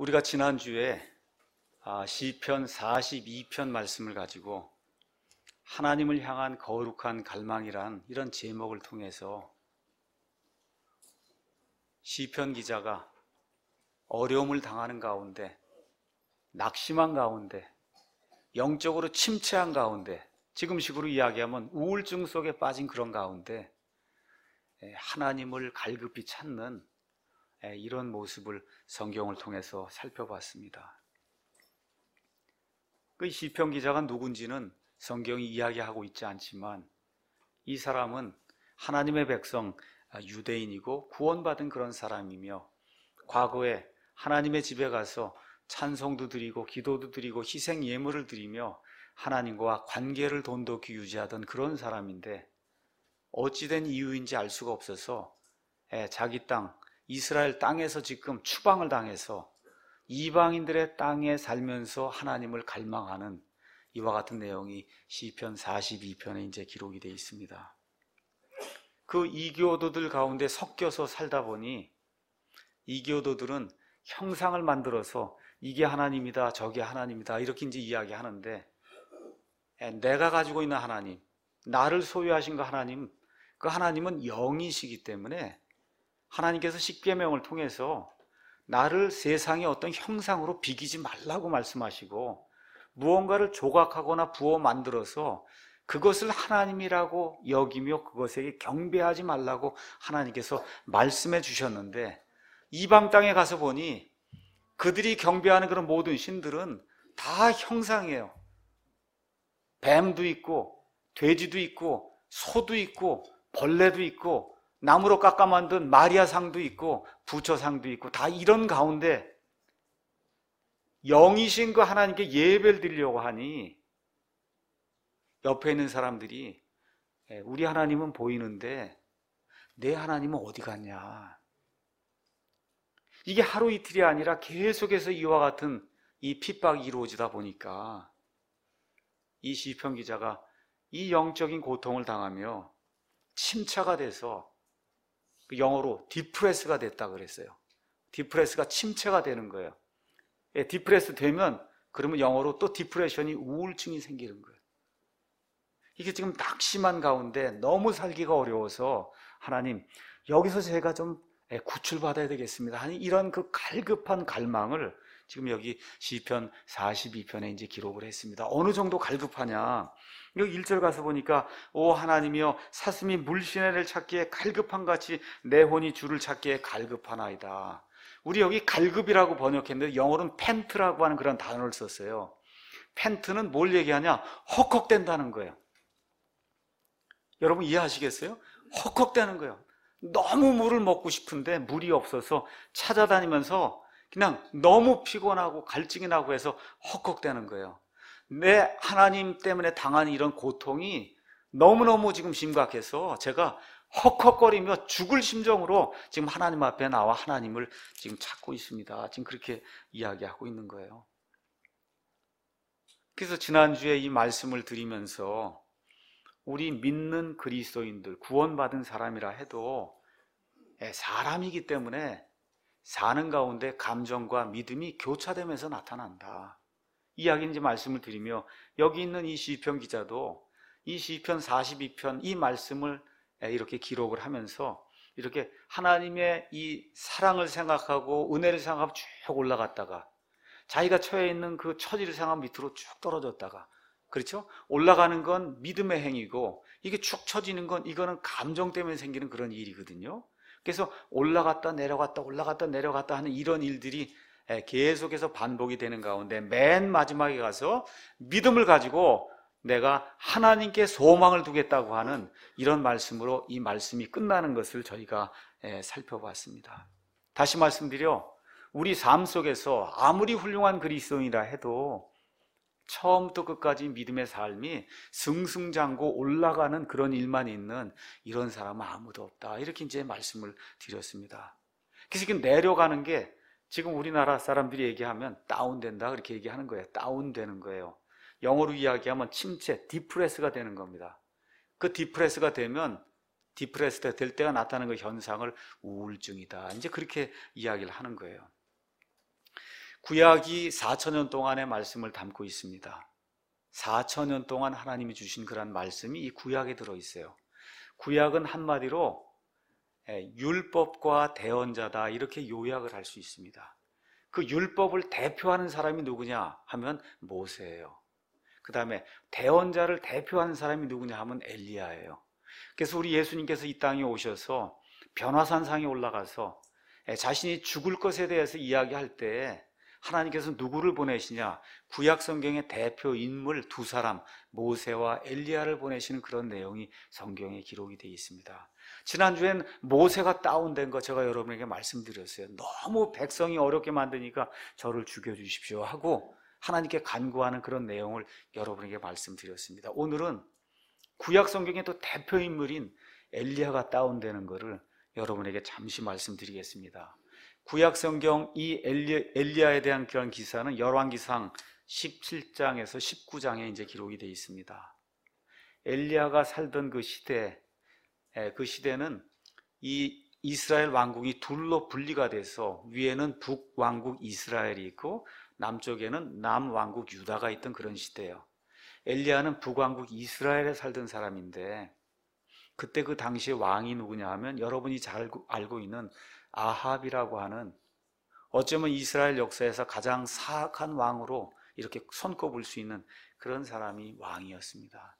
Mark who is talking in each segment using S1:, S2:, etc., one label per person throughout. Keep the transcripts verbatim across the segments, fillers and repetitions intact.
S1: 우리가 지난주에 시편 사십이 편 말씀을 가지고 하나님을 향한 거룩한 갈망이란 이런 제목을 통해서 시편 기자가 어려움을 당하는 가운데, 낙심한 가운데, 영적으로 침체한 가운데, 지금식으로 이야기하면 우울증 속에 빠진 그런 가운데 하나님을 갈급히 찾는 이런 모습을 성경을 통해서 살펴봤습니다. 그 시편 기자가 누군지는 성경이 이야기하고 있지 않지만 이 사람은 하나님의 백성 유대인이고 구원받은 그런 사람이며 과거에 하나님의 집에 가서 찬송도 드리고 기도도 드리고 희생 예물을 드리며 하나님과 관계를 돈독히 유지하던 그런 사람인데 어찌된 이유인지 알 수가 없어서 자기 땅 이스라엘 땅에서 지금 추방을 당해서 이방인들의 땅에 살면서 하나님을 갈망하는 이와 같은 내용이 시편 사십이 편에 이제 기록이 되어 있습니다. 그 이교도들 가운데 섞여서 살다 보니 이교도들은 형상을 만들어서 이게 하나님이다 저게 하나님이다 이렇게 이제 이야기하는데, 내가 가지고 있는 하나님, 나를 소유하신 그 하나님, 그 하나님은 영이시기 때문에 하나님께서 십계명을 통해서 나를 세상의 어떤 형상으로 비기지 말라고 말씀하시고, 무언가를 조각하거나 부어 만들어서 그것을 하나님이라고 여기며 그것에게 경배하지 말라고 하나님께서 말씀해 주셨는데, 이방 땅에 가서 보니 그들이 경배하는 그런 모든 신들은 다 형상이에요. 뱀도 있고 돼지도 있고 소도 있고 벌레도 있고 나무로 깎아 만든 마리아상도 있고 부처상도 있고 다 이런 가운데 영이신 그 하나님께 예배를 드리려고 하니 옆에 있는 사람들이 우리 하나님은 보이는데 내 하나님은 어디 갔냐, 이게 하루 이틀이 아니라 계속해서 이와 같은 이 핍박이 이루어지다 보니까 이 시편 기자가 이 영적인 고통을 당하며 침체가 돼서, 영어로 디프레스가 됐다 그랬어요. 디프레스가 침체가 되는 거예요. 예, 디프레스 되면 그러면 영어로 또 디프레션이 우울증이 생기는 거예요. 이게 지금 낙심한 가운데 너무 살기가 어려워서 하나님 여기서 제가 좀 구출받아야 되겠습니다 하니 이런 그 갈급한 갈망을 지금 여기 시편 사십이 편에 이제 기록을 했습니다. 어느 정도 갈급하냐, 여기 일 절 가서 보니까 오 하나님이여 사슴이 물시내를 찾기에 갈급한 같이 내 혼이 주를 찾기에 갈급하나이다. 우리 여기 갈급이라고 번역했는데 영어로는 팬트라고 하는 그런 단어를 썼어요. 팬트는 뭘 얘기하냐, 헉헉댄다는 거예요. 여러분 이해하시겠어요? 헉헉대는 거예요. 너무 물을 먹고 싶은데 물이 없어서 찾아다니면서 그냥 너무 피곤하고 갈증이 나고 해서 헉헉대는 거예요. 내 하나님 때문에 당한 이런 고통이 너무너무 지금 심각해서 제가 헉헉거리며 죽을 심정으로 지금 하나님 앞에 나와 하나님을 지금 찾고 있습니다. 지금 그렇게 이야기하고 있는 거예요. 그래서 지난주에 이 말씀을 드리면서 우리 믿는 그리스도인들, 구원받은 사람이라 해도 사람이기 때문에 사는 가운데 감정과 믿음이 교차되면서 나타난다. 이야기인지 말씀을 드리며, 여기 있는 이 시편 기자도 이 시편 사십이 편 이 말씀을 이렇게 기록을 하면서 이렇게 하나님의 이 사랑을 생각하고 은혜를 생각하고 쭉 올라갔다가 자기가 처해 있는 그 처지를 생각하면 밑으로 쭉 떨어졌다가, 그렇죠? 올라가는 건 믿음의 행위고 이게 축 처지는 건 이거는 감정 때문에 생기는 그런 일이거든요. 그래서 올라갔다 내려갔다 올라갔다 내려갔다 하는 이런 일들이 계속해서 반복이 되는 가운데 맨 마지막에 가서 믿음을 가지고 내가 하나님께 소망을 두겠다고 하는 이런 말씀으로 이 말씀이 끝나는 것을 저희가 살펴봤습니다. 다시 말씀드려, 우리 삶 속에서 아무리 훌륭한 그리스도인이라 해도 처음부터 끝까지 믿음의 삶이 승승장구 올라가는 그런 일만 있는 이런 사람은 아무도 없다, 이렇게 이제 말씀을 드렸습니다. 그래서 지금 내려가는 게 지금 우리나라 사람들이 얘기하면 다운된다 그렇게 얘기하는 거예요. 다운되는 거예요. 영어로 이야기하면 침체, 디프레스가 되는 겁니다. 그 디프레스가 되면 디프레스 될 때가 나타나는 그 현상을 우울증이다, 이제 그렇게 이야기를 하는 거예요. 구약이 사천 년 동안의 말씀을 담고 있습니다. 사천 년 동안 하나님이 주신 그런 말씀이 이 구약에 들어있어요. 구약은 한마디로 율법과 대언자다, 이렇게 요약을 할 수 있습니다. 그 율법을 대표하는 사람이 누구냐 하면 모세예요. 그 다음에 대언자를 대표하는 사람이 누구냐 하면 엘리야예요. 그래서 우리 예수님께서 이 땅에 오셔서 변화산상에 올라가서 자신이 죽을 것에 대해서 이야기할 때 하나님께서 누구를 보내시냐? 구약 성경의 대표 인물 두 사람, 모세와 엘리야를 보내시는 그런 내용이 성경에 기록이 되어 있습니다. 지난주엔 모세가 다운된 거 제가 여러분에게 말씀드렸어요. 너무 백성이 어렵게 만드니까 저를 죽여주십시오 하고 하나님께 간구하는 그런 내용을 여러분에게 말씀드렸습니다. 오늘은 구약 성경의 또 대표 인물인 엘리야가 다운되는 것을 여러분에게 잠시 말씀드리겠습니다. 구약 성경 이 엘리, 엘리야에 대한 그런 기사는 열왕기상 십칠 장에서 십구 장에 이제 기록이 되어 있습니다. 엘리야가 살던 그 시대, 그 시대는 이 이스라엘 왕국이 둘로 분리가 돼서 위에는 북왕국 이스라엘이 있고 남쪽에는 남왕국 유다가 있던 그런 시대예요. 엘리야는 북왕국 이스라엘에 살던 사람인데 그때 그 당시에 왕이 누구냐 하면 여러분이 잘 알고 있는 아합이라고 하는, 어쩌면 이스라엘 역사에서 가장 사악한 왕으로 이렇게 손꼽을 수 있는 그런 사람이 왕이었습니다.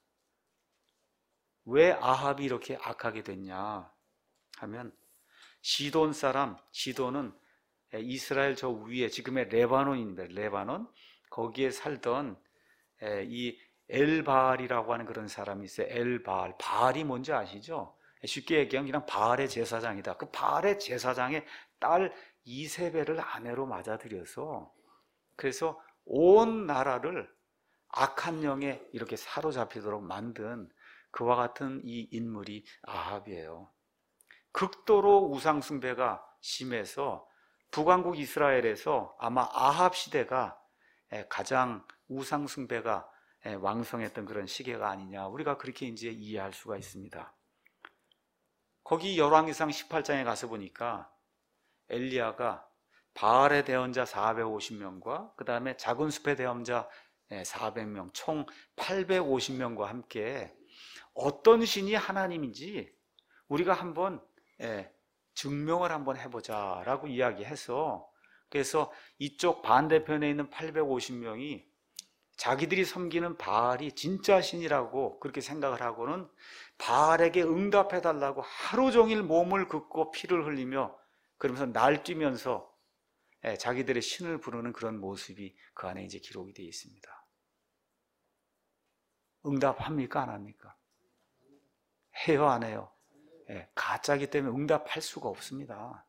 S1: 왜 아합이 이렇게 악하게 됐냐 하면 시돈 사람, 시돈은 이스라엘 저 위에 지금의 레바논입니다. 레바논, 거기에 살던 이 엘바알이라고 하는 그런 사람이 있어요. 엘바알. 바알이 뭔지 아시죠? 쉽게 얘기하면 그냥 바알의 제사장이다. 그 바알의 제사장의 딸 이세벨을 아내로 맞아들여서 그래서 온 나라를 악한 영에 이렇게 사로잡히도록 만든 그와 같은 이 인물이 아합이에요. 극도로 우상숭배가 심해서 북왕국 이스라엘에서 아마 아합 시대가 가장 우상숭배가 왕성했던 그런 시기가 아니냐, 우리가 그렇게 이제 이해할 수가 있습니다. 거기 열왕기상 십팔 장에 가서 보니까 엘리야가 바알의 대언자 사백오십 명과 그 다음에 작은 숲의 대언자 사백 명, 총 팔백오십 명과 함께 어떤 신이 하나님인지 우리가 한번 증명을 한번 해보자 라고 이야기해서, 그래서 이쪽 반대편에 있는 팔백오십 명이 자기들이 섬기는 바알이 진짜 신이라고 그렇게 생각을 하고는 바알에게 응답해달라고 하루 종일 몸을 긋고 피를 흘리며 그러면서 날뛰면서 자기들의 신을 부르는 그런 모습이 그 안에 이제 기록이 되어 있습니다. 응답합니까? 안 합니까? 해요? 안 해요? 가짜기 때문에 응답할 수가 없습니다.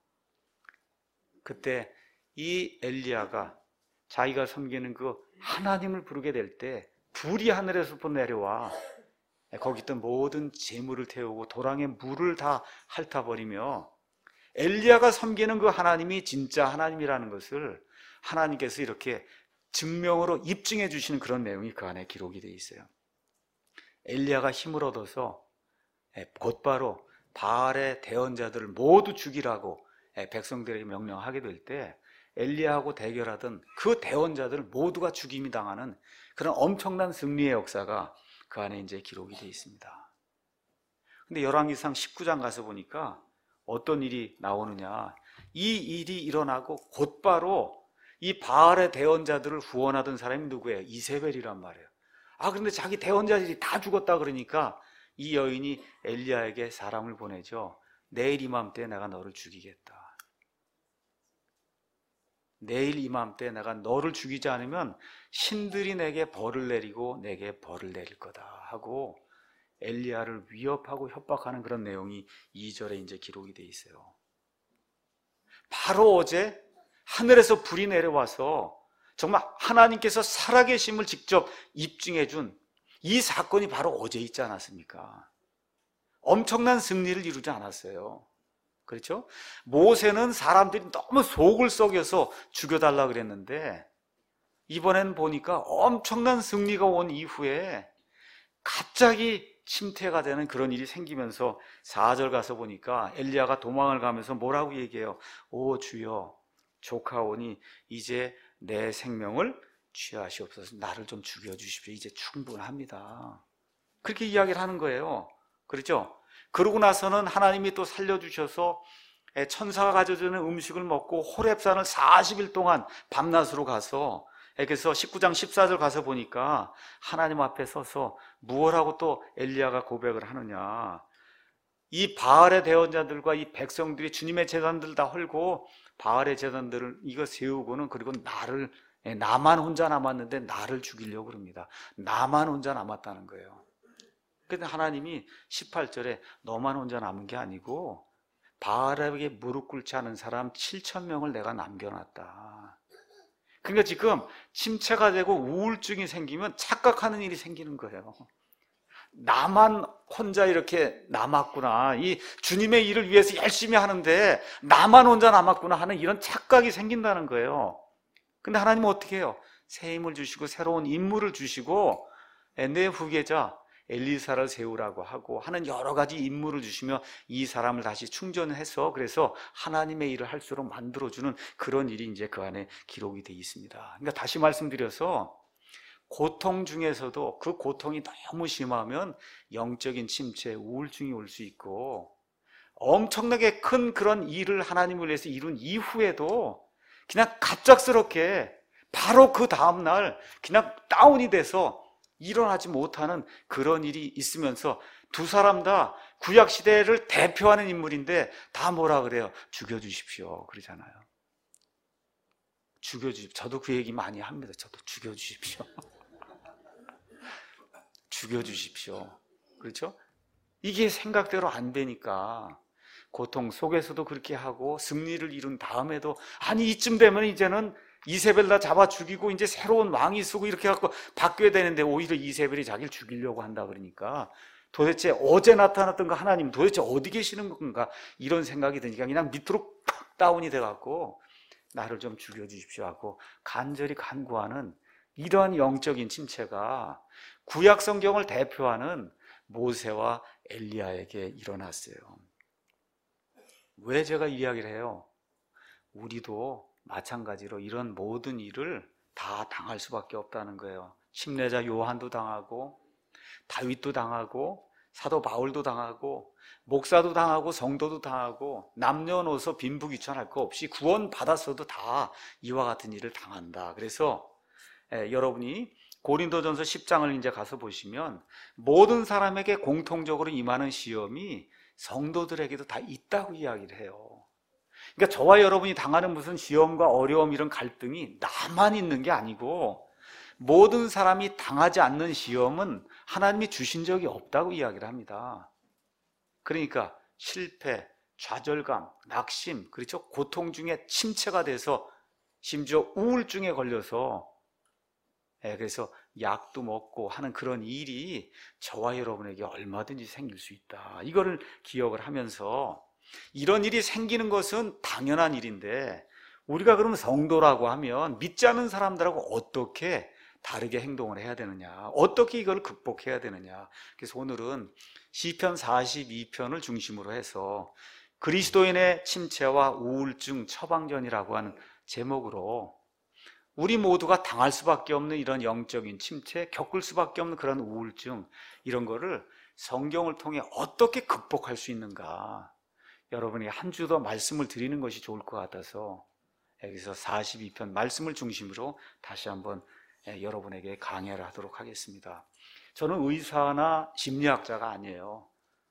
S1: 그때 이 엘리야가 자기가 섬기는 그 하나님을 부르게 될 때 불이 하늘에서부터 내려와 거기 있던 모든 재물을 태우고 도랑에 물을 다 핥아버리며 엘리야가 섬기는 그 하나님이 진짜 하나님이라는 것을 하나님께서 이렇게 증명으로 입증해 주시는 그런 내용이 그 안에 기록이 되어 있어요. 엘리야가 힘을 얻어서 곧바로 바알의 대언자들을 모두 죽이라고 백성들에게 명령하게 될 때 엘리야하고 대결하던 그 대언자들을 모두가 죽임이 당하는 그런 엄청난 승리의 역사가 그 안에 이제 기록이 되어 있습니다. 근데 열왕기상 십구 장 가서 보니까 어떤 일이 나오느냐, 이 일이 일어나고 곧바로 이 바알의 대언자들을 후원하던 사람이 누구예요? 이세벨이란 말이에요. 아, 그런데 자기 대언자들이 다 죽었다 그러니까 이 여인이 엘리야에게 사람을 보내죠. 내일 이맘때 내가 너를 죽이겠다. 내일 이맘때 내가 너를 죽이지 않으면 신들이 내게 벌을 내리고 내게 벌을 내릴 거다 하고 엘리야를 위협하고 협박하는 그런 내용이 이 절에 이제 기록이 돼 있어요. 바로 어제 하늘에서 불이 내려와서 정말 하나님께서 살아계심을 직접 입증해 준 이 사건이 바로 어제 있지 않았습니까? 엄청난 승리를 이루지 않았어요. 그렇죠? 모세는 사람들이 너무 속을 썩여서 죽여달라 그랬는데 이번엔 보니까 엄청난 승리가 온 이후에 갑자기 침태가 되는 그런 일이 생기면서 사 절 가서 보니까 엘리야가 도망을 가면서 뭐라고 얘기해요? 오 주여, 조카오니 이제 내 생명을 취하시옵소서. 나를 좀 죽여주십시오. 이제 충분합니다. 그렇게 이야기를 하는 거예요. 그렇죠? 그러고 나서는 하나님이 또 살려주셔서 천사가 가져주는 음식을 먹고 호렙산을 사십 일 동안 밤낮으로 가서, 그래서 십구 장 십사 절 가서 보니까 하나님 앞에 서서 무엇하고 또 엘리야가 고백을 하느냐, 이 바알의 대언자들과 이 백성들이 주님의 제단들 다 헐고 바알의 제단들을 이거 세우고는, 그리고 나를, 나만 혼자 남았는데 나를 죽이려고 그럽니다. 나만 혼자 남았다는 거예요. 근데 하나님이 십팔 절에 너만 혼자 남은 게 아니고 바알에게 무릎 꿇지 않은 사람 칠천 명을 내가 남겨놨다. 그러니까 지금 침체가 되고 우울증이 생기면 착각하는 일이 생기는 거예요. 나만 혼자 이렇게 남았구나, 이 주님의 일을 위해서 열심히 하는데 나만 혼자 남았구나 하는 이런 착각이 생긴다는 거예요. 근데 하나님은 어떻게 해요? 새 힘을 주시고 새로운 인물을 주시고 내 후계자 엘리사를 세우라고 하고 하는 여러 가지 인물을 주시며 이 사람을 다시 충전해서, 그래서 하나님의 일을 할수록 만들어주는 그런 일이 이제 그 안에 기록이 되어 있습니다. 그러니까 다시 말씀드려서 고통 중에서도 그 고통이 너무 심하면 영적인 침체, 우울증이 올 수 있고, 엄청나게 큰 그런 일을 하나님을 위해서 이룬 이후에도 그냥 갑작스럽게 바로 그 다음날 그냥 다운이 돼서 일어나지 못하는 그런 일이 있으면서, 두 사람 다 구약시대를 대표하는 인물인데 다 뭐라 그래요? 죽여주십시오 그러잖아요. 죽여주십시오. 저도 그 얘기 많이 합니다. 저도 죽여주십시오. 죽여주십시오. 그렇죠? 이게 생각대로 안 되니까 고통 속에서도 그렇게 하고 승리를 이룬 다음에도, 아니 이쯤 되면 이제는 이세벨 다 잡아 죽이고 이제 새로운 왕이 쓰고 이렇게 갖고 바뀌어야 되는데 오히려 이세벨이 자기를 죽이려고 한다 그러니까 도대체 어제 나타났던 그 하나님 도대체 어디 계시는 건가, 이런 생각이 드니까 그냥 밑으로 팍 다운이 돼갖고 나를 좀 죽여주십시오 하고 간절히 간구하는 이러한 영적인 침체가 구약 성경을 대표하는 모세와 엘리야에게 일어났어요. 왜 제가 이야기를 해요? 우리도 마찬가지로 이런 모든 일을 다 당할 수밖에 없다는 거예요. 침례자 요한도 당하고 다윗도 당하고 사도 바울도 당하고 목사도 당하고 성도도 당하고 남녀노소 빈부귀천할 거 없이 구원 받았어도 다 이와 같은 일을 당한다. 그래서 예, 여러분이 고린도전서 십 장을 이제 가서 보시면 모든 사람에게 공통적으로 임하는 시험이 성도들에게도 다 있다고 이야기를 해요. 그러니까 저와 여러분이 당하는 무슨 시험과 어려움, 이런 갈등이 나만 있는 게 아니고 모든 사람이 당하지 않는 시험은 하나님이 주신 적이 없다고 이야기를 합니다. 그러니까 실패, 좌절감, 낙심, 그렇죠? 고통 중에 침체가 돼서 심지어 우울증에 걸려서, 예, 그래서 약도 먹고 하는 그런 일이 저와 여러분에게 얼마든지 생길 수 있다. 이거를 기억을 하면서 이런 일이 생기는 것은 당연한 일인데, 우리가 그러면 성도라고 하면 믿지 않는 사람들하고 어떻게 다르게 행동을 해야 되느냐, 어떻게 이걸 극복해야 되느냐. 그래서 오늘은 시편 사십이 편을 중심으로 해서 그리스도인의 침체와 우울증 처방전이라고 하는 제목으로 우리 모두가 당할 수밖에 없는 이런 영적인 침체, 겪을 수밖에 없는 그런 우울증, 이런 거를 성경을 통해 어떻게 극복할 수 있는가, 여러분이 한 주 더 말씀을 드리는 것이 좋을 것 같아서 여기서 사십이 편 말씀을 중심으로 다시 한번 여러분에게 강해를 하도록 하겠습니다. 저는 의사나 심리학자가 아니에요.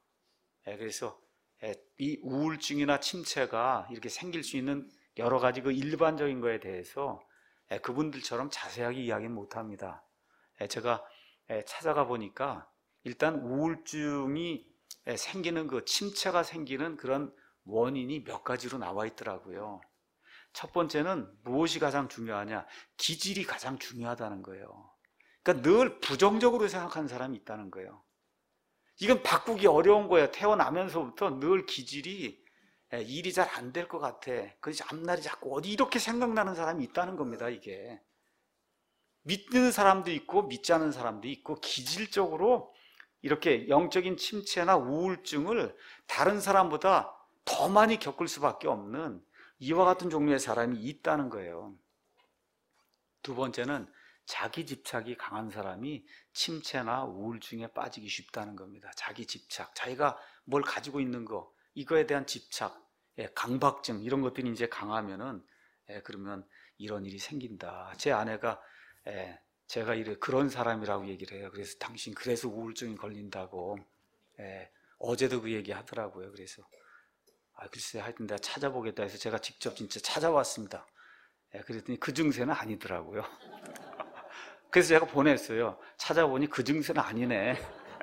S1: 그래서 이 우울증이나 침체가 이렇게 생길 수 있는 여러 가지 그 일반적인 거에 대해서 그분들처럼 자세하게 이야기는 못합니다. 제가 찾아가 보니까 일단 우울증이 생기는, 그 침체가 생기는 그런 원인이 몇 가지로 나와 있더라고요. 첫 번째는 무엇이 가장 중요하냐? 기질이 가장 중요하다는 거예요. 그러니까 늘 부정적으로 생각하는 사람이 있다는 거예요. 이건 바꾸기 어려운 거예요. 태어나면서부터 늘 기질이 일이 잘 안 될 것 같아, 그래서 앞날이 자꾸 어디 이렇게 생각나는 사람이 있다는 겁니다. 이게 믿는 사람도 있고 믿지 않는 사람도 있고, 기질적으로 이렇게 영적인 침체나 우울증을 다른 사람보다 더 많이 겪을 수밖에 없는 이와 같은 종류의 사람이 있다는 거예요. 두 번째는 자기 집착이 강한 사람이 침체나 우울증에 빠지기 쉽다는 겁니다. 자기 집착, 자기가 뭘 가지고 있는 거, 이거에 대한 집착, 예, 강박증 이런 것들이 이제 강하면은 예, 그러면 이런 일이 생긴다. 제 아내가 예, 제가 이래 그런 사람이라고 얘기를 해요. 그래서 당신 그래서 우울증이 걸린다고 예, 어제도 그 얘기 하더라고요. 그래서 아 글쎄 하여튼 내가 찾아보겠다 해서 제가 직접 진짜 찾아왔습니다. 예, 그랬더니 그 증세는 아니더라고요. 그래서 제가 보냈어요. 찾아보니 그 증세는 아니네.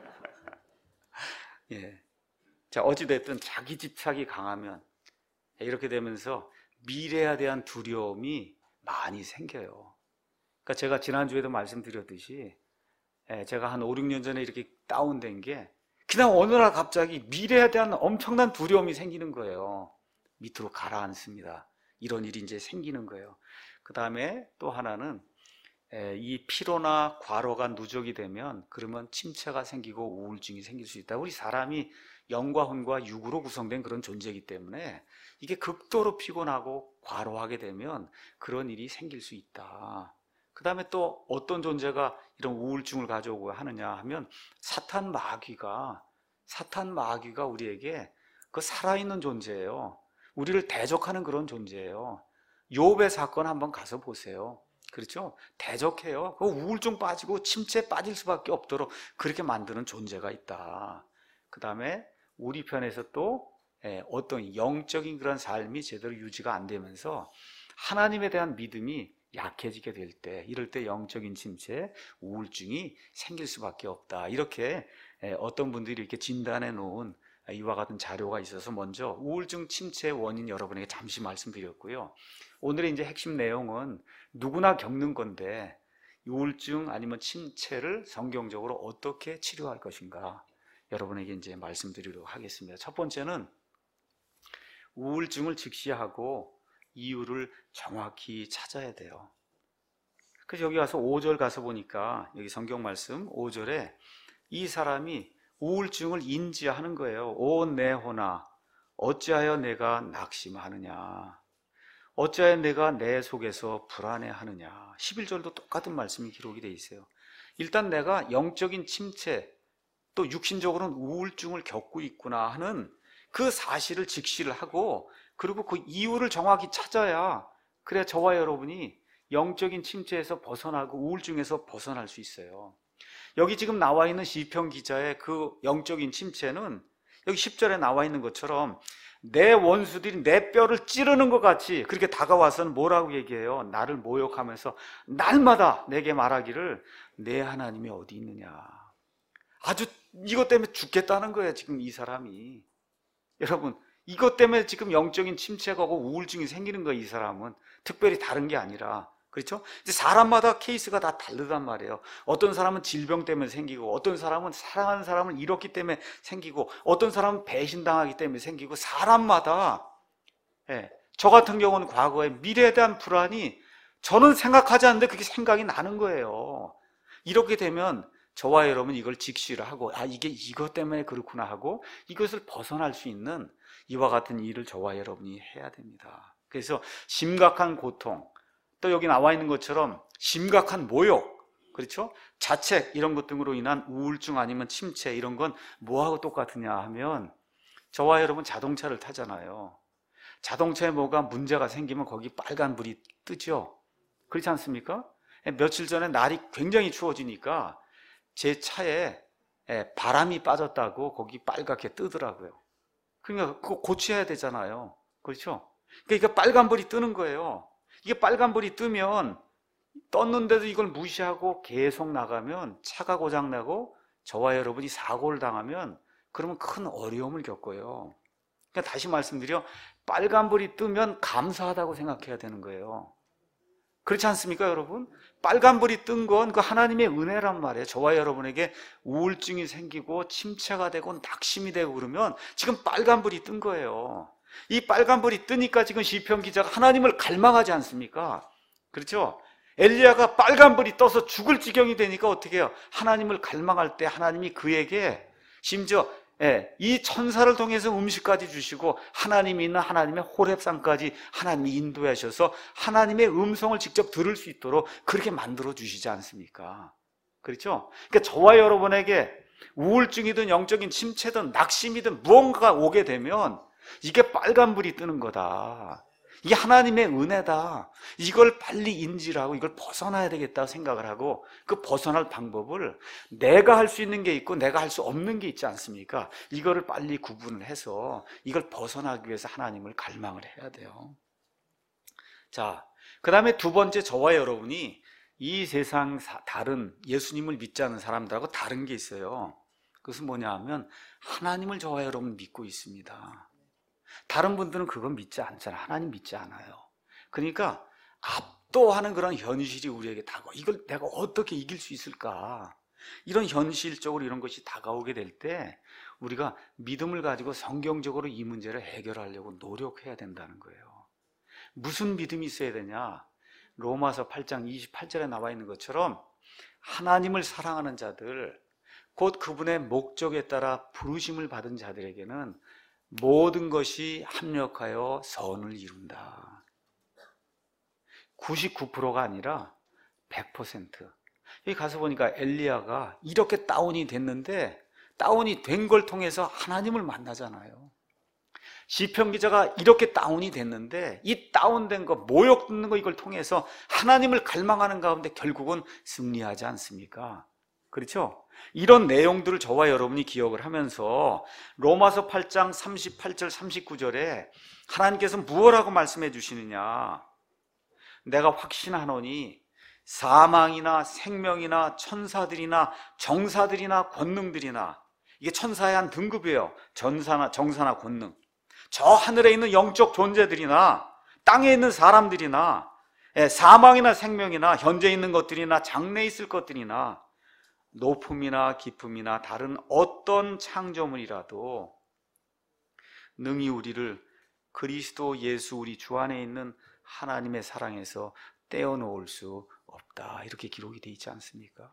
S1: 예. 자, 어찌됐든 자기 집착이 강하면 이렇게 되면서 미래에 대한 두려움이 많이 생겨요. 그러니까 제가 지난주에도 말씀드렸듯이 제가 한 오, 육 년 전에 이렇게 다운된 게 그냥 어느 날 갑자기 미래에 대한 엄청난 두려움이 생기는 거예요. 밑으로 가라앉습니다. 이런 일이 이제 생기는 거예요. 그 다음에 또 하나는 이 피로나 과로가 누적이 되면 그러면 침체가 생기고 우울증이 생길 수 있다. 우리 사람이 영과 혼과 육으로 구성된 그런 존재이기 때문에 이게 극도로 피곤하고 과로하게 되면 그런 일이 생길 수 있다. 그 다음에 또 어떤 존재가 이런 우울증을 가져오고 하느냐 하면 사탄 마귀가 사탄 마귀가 우리에게 그 살아있는 존재예요. 우리를 대적하는 그런 존재예요. 욥의 사건 한번 가서 보세요. 그렇죠? 대적해요. 그 우울증 빠지고 침체에 빠질 수밖에 없도록 그렇게 만드는 존재가 있다. 그 다음에 우리 편에서 또 어떤 영적인 그런 삶이 제대로 유지가 안 되면서 하나님에 대한 믿음이 약해지게 될 때, 이럴 때 영적인 침체, 우울증이 생길 수밖에 없다. 이렇게 어떤 분들이 이렇게 진단해 놓은 이와 같은 자료가 있어서 먼저 우울증 침체의 원인 여러분에게 잠시 말씀드렸고요. 오늘의 이제 핵심 내용은 누구나 겪는 건데 우울증 아니면 침체를 성경적으로 어떻게 치료할 것인가 여러분에게 이제 말씀드리도록 하겠습니다. 첫 번째는 우울증을 직시하고 이유를 정확히 찾아야 돼요. 그래서 여기 가서 오 절 가서 보니까 여기 성경 말씀 오 절에 이 사람이 우울증을 인지하는 거예요. 오 내 혼아 어찌하여 내가 낙심하느냐, 어찌하여 내가 내 속에서 불안해하느냐. 십일 절도 똑같은 말씀이 기록이 되어 있어요. 일단 내가 영적인 침체 또 육신적으로는 우울증을 겪고 있구나 하는 그 사실을 직시를 하고 그리고 그 이유를 정확히 찾아야 그래야 저와 여러분이 영적인 침체에서 벗어나고 우울증에서 벗어날 수 있어요. 여기 지금 나와 있는 시편 기자의 그 영적인 침체는 여기 십 절에 나와 있는 것처럼 내 원수들이 내 뼈를 찌르는 것 같이 그렇게 다가와서는 뭐라고 얘기해요? 나를 모욕하면서 날마다 내게 말하기를 내 하나님이 어디 있느냐. 아주 이것 때문에 죽겠다는 거예요, 지금 이 사람이. 여러분, 이것 때문에 지금 영적인 침체가 오고 우울증이 생기는 거예요, 이 사람은. 특별히 다른 게 아니라. 그렇죠? 이제 사람마다 케이스가 다 다르단 말이에요. 어떤 사람은 질병 때문에 생기고, 어떤 사람은 사랑하는 사람을 잃었기 때문에 생기고, 어떤 사람은 배신당하기 때문에 생기고, 사람마다, 예, 저 같은 경우는 과거에 미래에 대한 불안이 저는 생각하지 않는데 그게 생각이 나는 거예요. 이렇게 되면 저와 여러분 이걸 직시를 하고, 아, 이게 이것 때문에 그렇구나 하고, 이것을 벗어날 수 있는 이와 같은 일을 저와 여러분이 해야 됩니다. 그래서 심각한 고통, 또 여기 나와 있는 것처럼 심각한 모욕, 그렇죠? 자책 이런 것 등으로 인한 우울증 아니면 침체 이런 건 뭐하고 똑같으냐 하면 저와 여러분 자동차를 타잖아요. 자동차에 뭐가 문제가 생기면 거기 빨간불이 뜨죠. 그렇지 않습니까? 며칠 전에 날이 굉장히 추워지니까 제 차에 바람이 빠졌다고 거기 빨갛게 뜨더라고요. 그러니까 그거 고쳐야 되잖아요. 그렇죠? 그러니까 빨간불이 뜨는 거예요. 이게 빨간불이 뜨면 떴는데도 이걸 무시하고 계속 나가면 차가 고장나고 저와 여러분이 사고를 당하면 그러면 큰 어려움을 겪어요. 그러니까 다시 말씀드려, 빨간불이 뜨면 감사하다고 생각해야 되는 거예요. 그렇지 않습니까, 여러분? 빨간불이 뜬 건 그 하나님의 은혜란 말이에요. 저와 여러분에게 우울증이 생기고 침체가 되고 낙심이 되고 그러면 지금 빨간불이 뜬 거예요. 이 빨간불이 뜨니까 지금 시편 기자가 하나님을 갈망하지 않습니까? 그렇죠? 엘리야가 빨간불이 떠서 죽을 지경이 되니까 어떻게 해요? 하나님을 갈망할 때 하나님이 그에게 심지어 예, 이 천사를 통해서 음식까지 주시고 하나님이 있는 하나님의 호렙산까지 하나님이 인도하셔서 하나님의 음성을 직접 들을 수 있도록 그렇게 만들어 주시지 않습니까? 그렇죠? 그러니까 저와 여러분에게 우울증이든 영적인 침체든 낙심이든 무언가가 오게 되면 이게 빨간불이 뜨는 거다. 이게 하나님의 은혜다. 이걸 빨리 인지를 하고 이걸 벗어나야 되겠다고 생각을 하고 그 벗어날 방법을 내가 할 수 있는 게 있고 내가 할 수 없는 게 있지 않습니까? 이거를 빨리 구분을 해서 이걸 벗어나기 위해서 하나님을 갈망을 해야 돼요. 자, 그 다음에 두 번째, 저와 여러분이 이 세상 다른 예수님을 믿지 않는 사람들하고 다른 게 있어요. 그것은 뭐냐 하면 하나님을 저와 여러분 믿고 있습니다. 다른 분들은 그건 믿지 않잖아요. 하나님 믿지 않아요. 그러니까 압도하는 그런 현실이 우리에게 다가와. 이걸 내가 어떻게 이길 수 있을까? 이런 현실적으로 이런 것이 다가오게 될 때 우리가 믿음을 가지고 성경적으로 이 문제를 해결하려고 노력해야 된다는 거예요. 무슨 믿음이 있어야 되냐? 로마서 팔 장 이십팔 절에 나와 있는 것처럼 하나님을 사랑하는 자들, 곧 그분의 목적에 따라 부르심을 받은 자들에게는 모든 것이 합력하여 선을 이룬다. 구십구 퍼센트가 아니라 백 퍼센트. 여기 가서 보니까 엘리야가 이렇게 다운이 됐는데 다운이 된 걸 통해서 하나님을 만나잖아요. 시편 기자가 이렇게 다운이 됐는데 이 다운된 거, 모욕 듣는 거 이걸 통해서 하나님을 갈망하는 가운데 결국은 승리하지 않습니까? 그렇죠? 이런 내용들을 저와 여러분이 기억을 하면서 로마서 팔 장 삼십팔 절 삼십구 절에 하나님께서 무엇라고 말씀해 주시느냐? 내가 확신하노니 사망이나 생명이나 천사들이나 정사들이나 권능들이나, 이게 천사의 한 등급이에요. 전사나 정사나 권능. 저 하늘에 있는 영적 존재들이나 땅에 있는 사람들이나 사망이나 생명이나 현재 있는 것들이나 장래에 있을 것들이나 높음이나 깊음이나 다른 어떤 창조물이라도 능히 우리를 그리스도 예수 우리 주 안에 있는 하나님의 사랑에서 떼어놓을 수 없다. 이렇게 기록이 되어 있지 않습니까?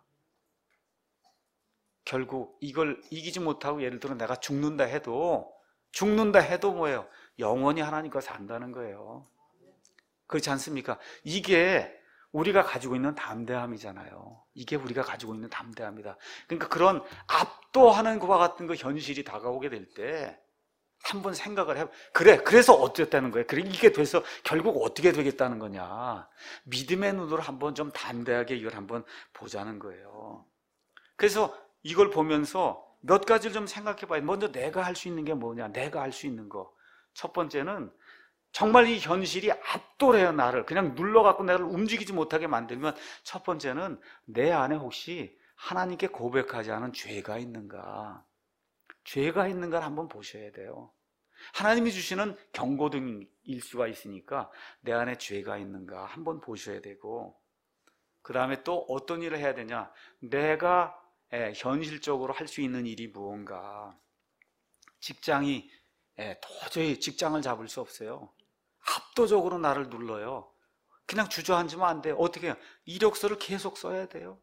S1: 결국 이걸 이기지 못하고 예를 들어 내가 죽는다 해도 죽는다 해도 뭐예요? 영원히 하나님과 산다는 거예요. 그렇지 않습니까? 이게 우리가 가지고 있는 담대함이잖아요. 이게 우리가 가지고 있는 담대함이다. 그러니까 그런 압도하는 것과 같은 그 현실이 다가오게 될 때 한번 생각을 해. 그래, 그래서 어쨌다는 거예요. 그래, 이게 돼서 결국 어떻게 되겠다는 거냐. 믿음의 눈으로 한번 좀 담대하게 이걸 한번 보자는 거예요. 그래서 이걸 보면서 몇 가지를 좀 생각해 봐요. 먼저 내가 할 수 있는 게 뭐냐. 내가 할 수 있는 거. 첫 번째는 정말 이 현실이 압도해요. 나를 그냥 눌러갖고 나를 움직이지 못하게 만들면 첫 번째는 내 안에 혹시 하나님께 고백하지 않은 죄가 있는가, 죄가 있는가를 한번 보셔야 돼요. 하나님이 주시는 경고등일 수가 있으니까 내 안에 죄가 있는가 한번 보셔야 되고, 그 다음에 또 어떤 일을 해야 되냐. 내가 현실적으로 할 수 있는 일이 무언가. 직장이 도저히 직장을 잡을 수 없어요. 압도적으로 나를 눌러요. 그냥 주저앉으면 안 돼요. 어떻게 해요? 이력서를 계속 써야 돼요.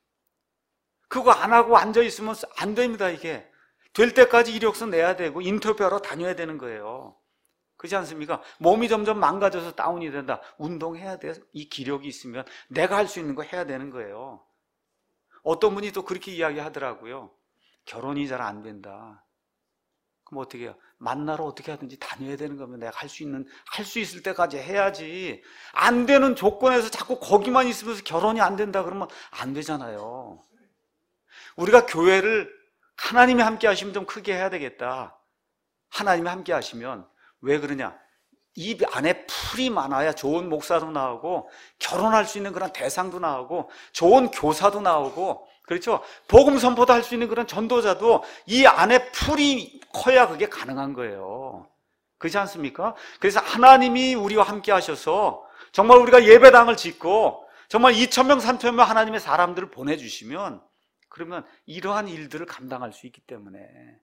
S1: 그거 안 하고 앉아있으면 안 됩니다. 이게 될 때까지 이력서 내야 되고 인터뷰하러 다녀야 되는 거예요. 그렇지 않습니까? 몸이 점점 망가져서 다운이 된다. 운동해야 돼요. 이 기력이 있으면 내가 할 수 있는 거 해야 되는 거예요. 어떤 분이 또 그렇게 이야기하더라고요. 결혼이 잘 안 된다. 그럼 어떻게 해요? 만나러 어떻게 하든지 다녀야 되는 거면 내가 할 수 있는, 할 수 있을 때까지 해야지. 안 되는 조건에서 자꾸 거기만 있으면서 결혼이 안 된다 그러면 안 되잖아요. 우리가 교회를 하나님이 함께 하시면 좀 크게 해야 되겠다. 하나님이 함께 하시면 왜 그러냐? 입 안에 풀이 많아야 좋은 목사도 나오고 결혼할 수 있는 그런 대상도 나오고 좋은 교사도 나오고, 그렇죠? 복음 선포도 할 수 있는 그런 전도자도 이 안에 풀이 커야 그게 가능한 거예요. 그렇지 않습니까? 그래서 하나님이 우리와 함께 하셔서 정말 우리가 예배당을 짓고 정말 이천 명, 삼천 명 하나님의 사람들을 보내주시면 그러면 이러한 일들을 감당할 수 있기 때문에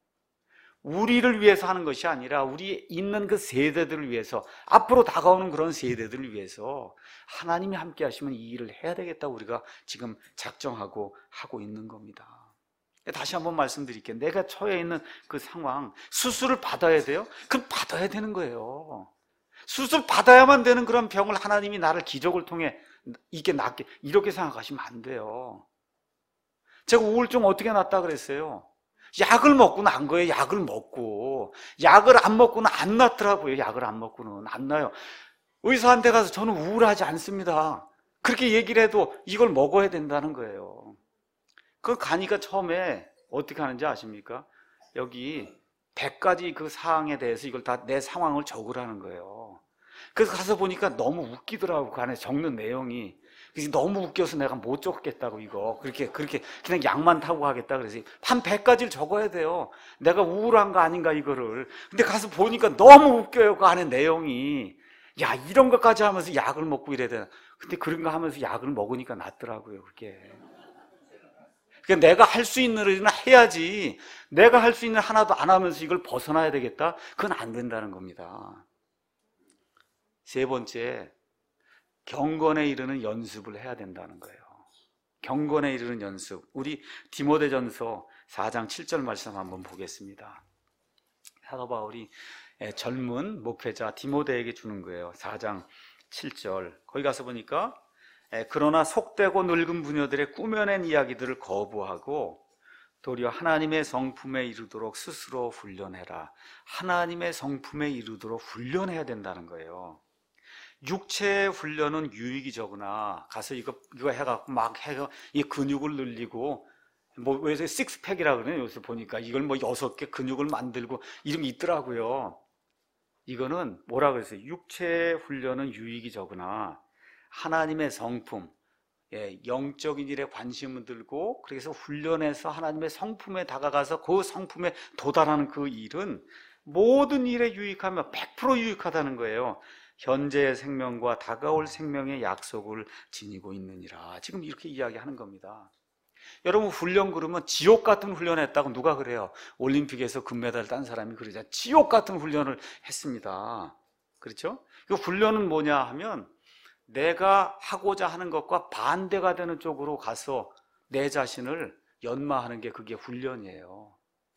S1: 우리를 위해서 하는 것이 아니라 우리 있는 그 세대들을 위해서, 앞으로 다가오는 그런 세대들을 위해서 하나님이 함께 하시면 이 일을 해야 되겠다 우리가 지금 작정하고 하고 있는 겁니다. 다시 한번 말씀드릴게요. 내가 처해 있는 그 상황, 수술을 받아야 돼요? 그럼 받아야 되는 거예요. 수술 받아야만 되는 그런 병을 하나님이 나를 기적을 통해 이게 낫게, 이렇게 생각하시면 안 돼요. 제가 우울증 어떻게 낫다 그랬어요? 약을 먹고 난 거예요. 약을 먹고. 약을 안 먹고는 안 낫더라고요. 약을 안 먹고는 안 나요. 의사한테 가서 저는 우울하지 않습니다, 그렇게 얘기를 해도 이걸 먹어야 된다는 거예요. 그 가니까 처음에 어떻게 하는지 아십니까? 여기 백 가지 그 사항에 대해서 이걸 다 내 상황을 적으라는 거예요. 그래서 가서 보니까 너무 웃기더라고. 그 안에 적는 내용이. 그래서 너무 웃겨서 내가 못 적겠다고, 이거 그렇게 그렇게 그냥 약만 타고 하겠다. 그래서 한 백 가지를 적어야 돼요. 내가 우울한가 아닌가 이거를. 근데 가서 보니까 너무 웃겨요. 그 안에 내용이. 야, 이런 것까지 하면서 약을 먹고 이래야 되나. 근데 그런 거 하면서 약을 먹으니까 낫더라고요, 그게. 그러니까 내가 할 수 있는 일은 해야지, 내가 할 수 있는 하나도 안 하면서 이걸 벗어나야 되겠다? 그건 안 된다는 겁니다. 세 번째, 경건에 이르는 연습을 해야 된다는 거예요. 경건에 이르는 연습. 우리 디모데전서 사 장 칠 절 말씀 한번 보겠습니다. 사도 바울이 젊은 목회자 디모데에게 주는 거예요. 사 장 칠 절. 거기 가서 보니까 그러나 속되고 늙은 부녀들의 꾸며낸 이야기들을 거부하고 도리어 하나님의 성품에 이르도록 스스로 훈련해라. 하나님의 성품에 이르도록 훈련해야 된다는 거예요. 육체의 훈련은 유익이 적으나 가서 이거 이거 해갖고 막 해가 이 근육을 늘리고, 뭐 왜 식스팩이라 그러네요. 요새 보니까 이걸 뭐 여섯 개 근육을 만들고 이런 게 있더라고요. 이거는 뭐라 그랬어요? 육체의 훈련은 유익이 적으나 하나님의 성품, 예, 영적인 일에 관심을 들고 그래서 훈련해서 하나님의 성품에 다가가서 그 성품에 도달하는 그 일은 모든 일에 유익하며 백 퍼센트 유익하다는 거예요. 현재의 생명과 다가올 생명의 약속을 지니고 있느니라. 지금 이렇게 이야기하는 겁니다. 여러분, 훈련 그러면 지옥 같은 훈련했다고 누가 그래요? 올림픽에서 금메달 딴 사람이 그러잖아요. 지옥 같은 훈련을 했습니다. 그렇죠? 그 훈련은 뭐냐 하면 내가 하고자 하는 것과 반대가 되는 쪽으로 가서 내 자신을 연마하는 게 그게 훈련이에요.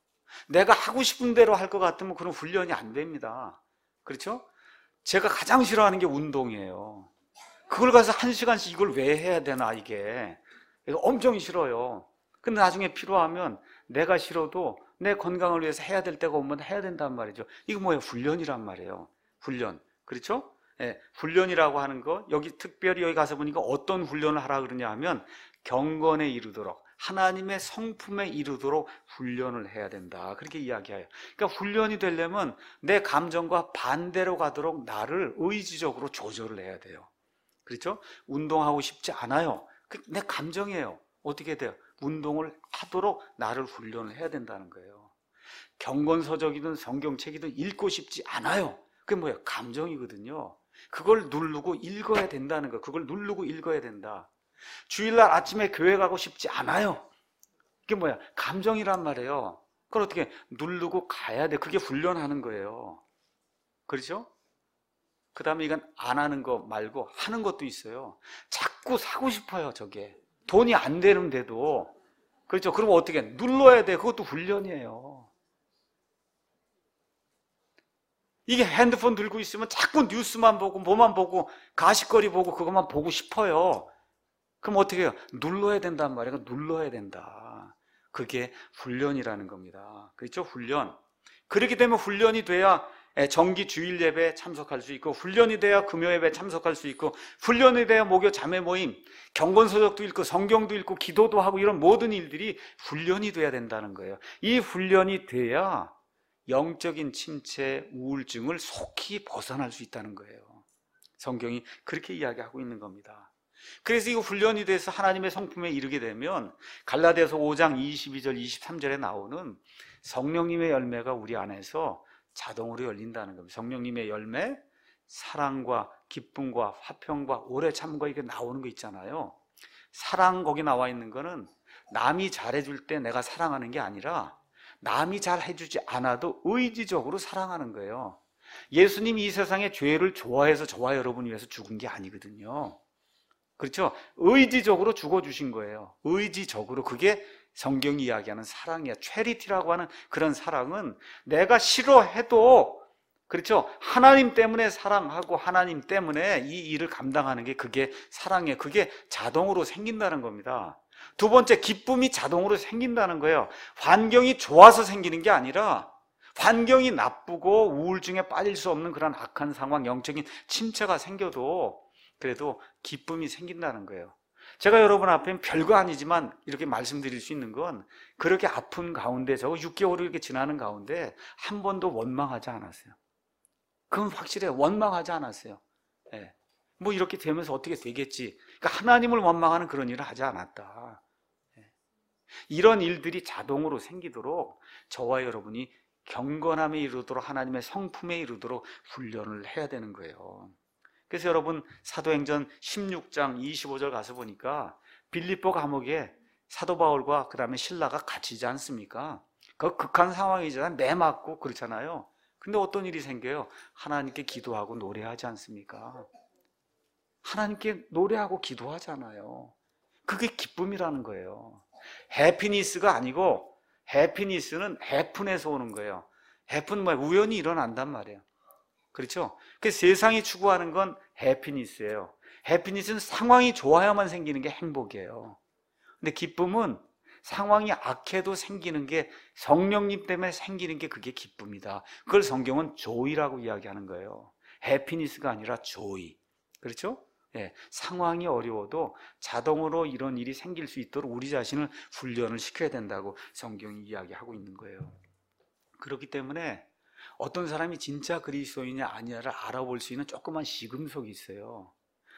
S1: 내가 하고 싶은 대로 할 것 같으면 그런 훈련이 안 됩니다. 그렇죠? 제가 가장 싫어하는 게 운동이에요. 그걸 가서 한 시간씩 이걸 왜 해야 되나, 이게. 엄청 싫어요. 근데 나중에 필요하면 내가 싫어도 내 건강을 위해서 해야 될 때가 오면 해야 된단 말이죠. 이거 뭐예요? 훈련이란 말이에요. 훈련. 그렇죠? 예, 훈련이라고 하는 거, 여기 특별히 여기 가서 보니까 어떤 훈련을 하라 그러냐 하면 경건에 이르도록, 하나님의 성품에 이르도록 훈련을 해야 된다, 그렇게 이야기해요. 그러니까 훈련이 되려면 내 감정과 반대로 가도록 나를 의지적으로 조절을 해야 돼요. 그렇죠? 운동하고 싶지 않아요. 내 감정이에요. 어떻게 돼요? 운동을 하도록 나를 훈련을 해야 된다는 거예요. 경건서적이든 성경책이든 읽고 싶지 않아요. 그게 뭐예요? 감정이거든요. 그걸 누르고 읽어야 된다는 거예요. 그걸 누르고 읽어야 된다. 주일날 아침에 교회 가고 싶지 않아요. 그게 뭐야? 감정이란 말이에요. 그걸 어떻게 누르고 가야 돼. 그게 훈련하는 거예요. 그렇죠? 그 다음에 이건 안 하는 거 말고 하는 것도 있어요. 자꾸 사고 싶어요. 저게 돈이 안 되는데도. 그렇죠? 그럼 어떻게 눌러야 돼. 그것도 훈련이에요. 이게 핸드폰 들고 있으면 자꾸 뉴스만 보고 뭐만 보고 가십거리 보고 그것만 보고 싶어요. 그럼 어떻게 해요? 눌러야 된단 말이에요. 눌러야 된다. 그게 훈련이라는 겁니다. 그렇죠? 훈련. 그렇게 되면 훈련이 돼야 정기 주일 예배에 참석할 수 있고, 훈련이 돼야 금요 예배에 참석할 수 있고, 훈련이 돼야 목요 자매 모임, 경건서적도 읽고 성경도 읽고 기도도 하고, 이런 모든 일들이 훈련이 돼야 된다는 거예요. 이 훈련이 돼야 영적인 침체, 우울증을 속히 벗어날 수 있다는 거예요. 성경이 그렇게 이야기하고 있는 겁니다. 그래서 이 훈련이 돼서 하나님의 성품에 이르게 되면 갈라디아서 오 장 이십이 절 이십삼 절에 나오는 성령님의 열매가 우리 안에서 자동으로 열린다는 겁니다. 성령님의 열매, 사랑과 기쁨과 화평과 오래 참과 이게 나오는 거 있잖아요. 사랑, 거기 나와 있는 거는 남이 잘해줄 때 내가 사랑하는 게 아니라 남이 잘 해주지 않아도 의지적으로 사랑하는 거예요. 예수님이 이 세상에 죄를 좋아해서 저와 여러분 위해서 죽은 게 아니거든요. 그렇죠? 의지적으로 죽어주신 거예요. 의지적으로. 그게 성경이 이야기하는 사랑이야. 체리티라고 하는 그런 사랑은 내가 싫어해도, 그렇죠, 하나님 때문에 사랑하고 하나님 때문에 이 일을 감당하는 게 그게 사랑이에요. 그게 자동으로 생긴다는 겁니다. 두 번째, 기쁨이 자동으로 생긴다는 거예요. 환경이 좋아서 생기는 게 아니라 환경이 나쁘고 우울증에 빠질 수 없는 그런 악한 상황, 영적인 침체가 생겨도 그래도 기쁨이 생긴다는 거예요. 제가 여러분 앞에 별거 아니지만 이렇게 말씀드릴 수 있는 건, 그렇게 아픈 가운데, 저거 육 개월이 이렇게 지나는 가운데 한 번도 원망하지 않았어요. 그건 확실해요. 원망하지 않았어요. 예. 뭐 이렇게 되면서 어떻게 되겠지. 그러니까 하나님을 원망하는 그런 일을 하지 않았다. 예. 이런 일들이 자동으로 생기도록 저와 여러분이 경건함에 이르도록, 하나님의 성품에 이르도록 훈련을 해야 되는 거예요. 그래서 여러분, 사도행전 십육 장 이십오 절 가서 보니까 빌립보 감옥에 사도 바울과 그 다음에 실라가 갇히지 않습니까? 그 극한 상황이잖아요. 매 맞고 그렇잖아요. 근데 어떤 일이 생겨요? 하나님께 기도하고 노래하지 않습니까? 하나님께 노래하고 기도하잖아요. 그게 기쁨이라는 거예요. 해피니스가 아니고, 해피니스는 해픈에서 오는 거예요. 해픈 뭐 우연히 일어난단 말이에요. 그렇죠? 그 세상이 추구하는 건 해피니스예요. 해피니스는 상황이 좋아야만 생기는 게 행복이에요. 근데 기쁨은 상황이 악해도 생기는 게, 성령님 때문에 생기는 게 그게 기쁨이다. 그걸 성경은 조이라고 이야기하는 거예요. 해피니스가 아니라 조이. 그렇죠? 예, 상황이 어려워도 자동으로 이런 일이 생길 수 있도록 우리 자신을 훈련을 시켜야 된다고 성경이 이야기하고 있는 거예요. 그렇기 때문에 어떤 사람이 진짜 그리스도인이 아니냐를 알아볼 수 있는 조그만 시금석이 있어요.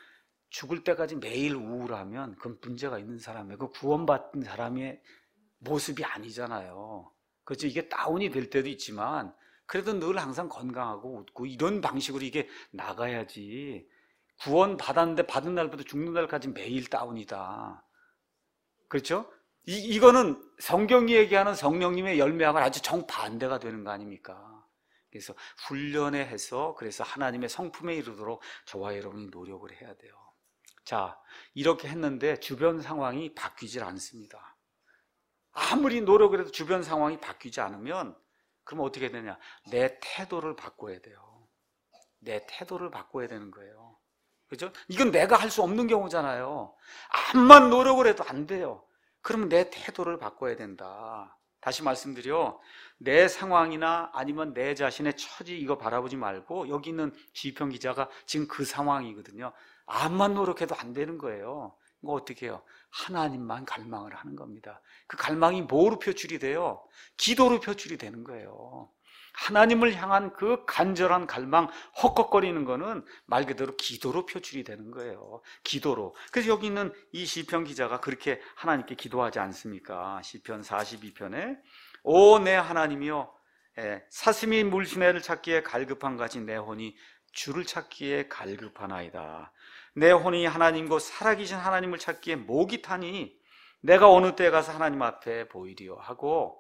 S1: 죽을 때까지 매일 우울하면 그건 문제가 있는 사람이에요. 그 구원받은 사람의 모습이 아니잖아요. 그렇죠? 이게 다운이 될 때도 있지만 그래도 늘 항상 건강하고 웃고 이런 방식으로 이게 나가야지, 구원 받았는데 받은 날부터 죽는 날까지 매일 다운이다. 그렇죠? 이, 이거는 성경이 얘기하는 성령님의 열매하고는 아주 정반대가 되는 거 아닙니까? 그래서 훈련에 해서, 그래서 하나님의 성품에 이르도록 저와 여러분이 노력을 해야 돼요. 자, 이렇게 했는데 주변 상황이 바뀌질 않습니다. 아무리 노력을 해도 주변 상황이 바뀌지 않으면 그럼 어떻게 되냐? 내 태도를 바꿔야 돼요. 내 태도를 바꿔야 되는 거예요. 그죠? 이건 내가 할 수 없는 경우잖아요. 암만 노력을 해도 안 돼요. 그러면 내 태도를 바꿔야 된다. 다시 말씀드려, 내 상황이나 아니면 내 자신의 처지 이거 바라보지 말고, 여기 있는 시편 기자가 지금 그 상황이거든요. 암만 노력해도 안 되는 거예요. 이거 어떻게 해요? 하나님만 갈망을 하는 겁니다. 그 갈망이 뭐로 표출이 돼요? 기도로 표출이 되는 거예요. 하나님을 향한 그 간절한 갈망, 헛헛거리는 거는 말 그대로 기도로 표출이 되는 거예요. 기도로. 그래서 여기 있는 이 시편 기자가 그렇게 하나님께 기도하지 않습니까? 시편 사십이 편에 오 내 하나님이여, 사슴이 물시내를 찾기에 갈급한 같이 내 혼이 주를 찾기에 갈급하나이다. 내 혼이 하나님 곧 살아계신 하나님을 찾기에 목이 타니 내가 어느 때에 가서 하나님 앞에 보이리요 하고,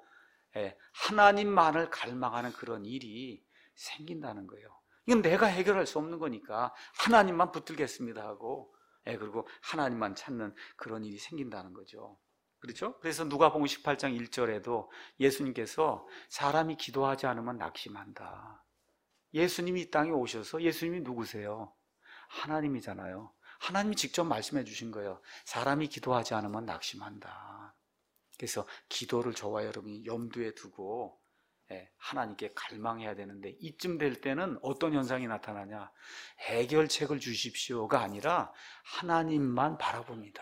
S1: 하나님만을 갈망하는 그런 일이 생긴다는 거예요. 이건 내가 해결할 수 없는 거니까 하나님만 붙들겠습니다 하고, 그리고 하나님만 찾는 그런 일이 생긴다는 거죠. 그렇죠? 그래서 누가복음 십팔 장 일 절에도 예수님께서 사람이 기도하지 않으면 낙심한다. 예수님이 이 땅에 오셔서, 예수님이 누구세요? 하나님이잖아요. 하나님이 직접 말씀해 주신 거예요. 사람이 기도하지 않으면 낙심한다. 그래서 기도를 저와 여러분이 염두에 두고 하나님께 갈망해야 되는데, 이쯤 될 때는 어떤 현상이 나타나냐? 해결책을 주십시오가 아니라 하나님만 바라봅니다.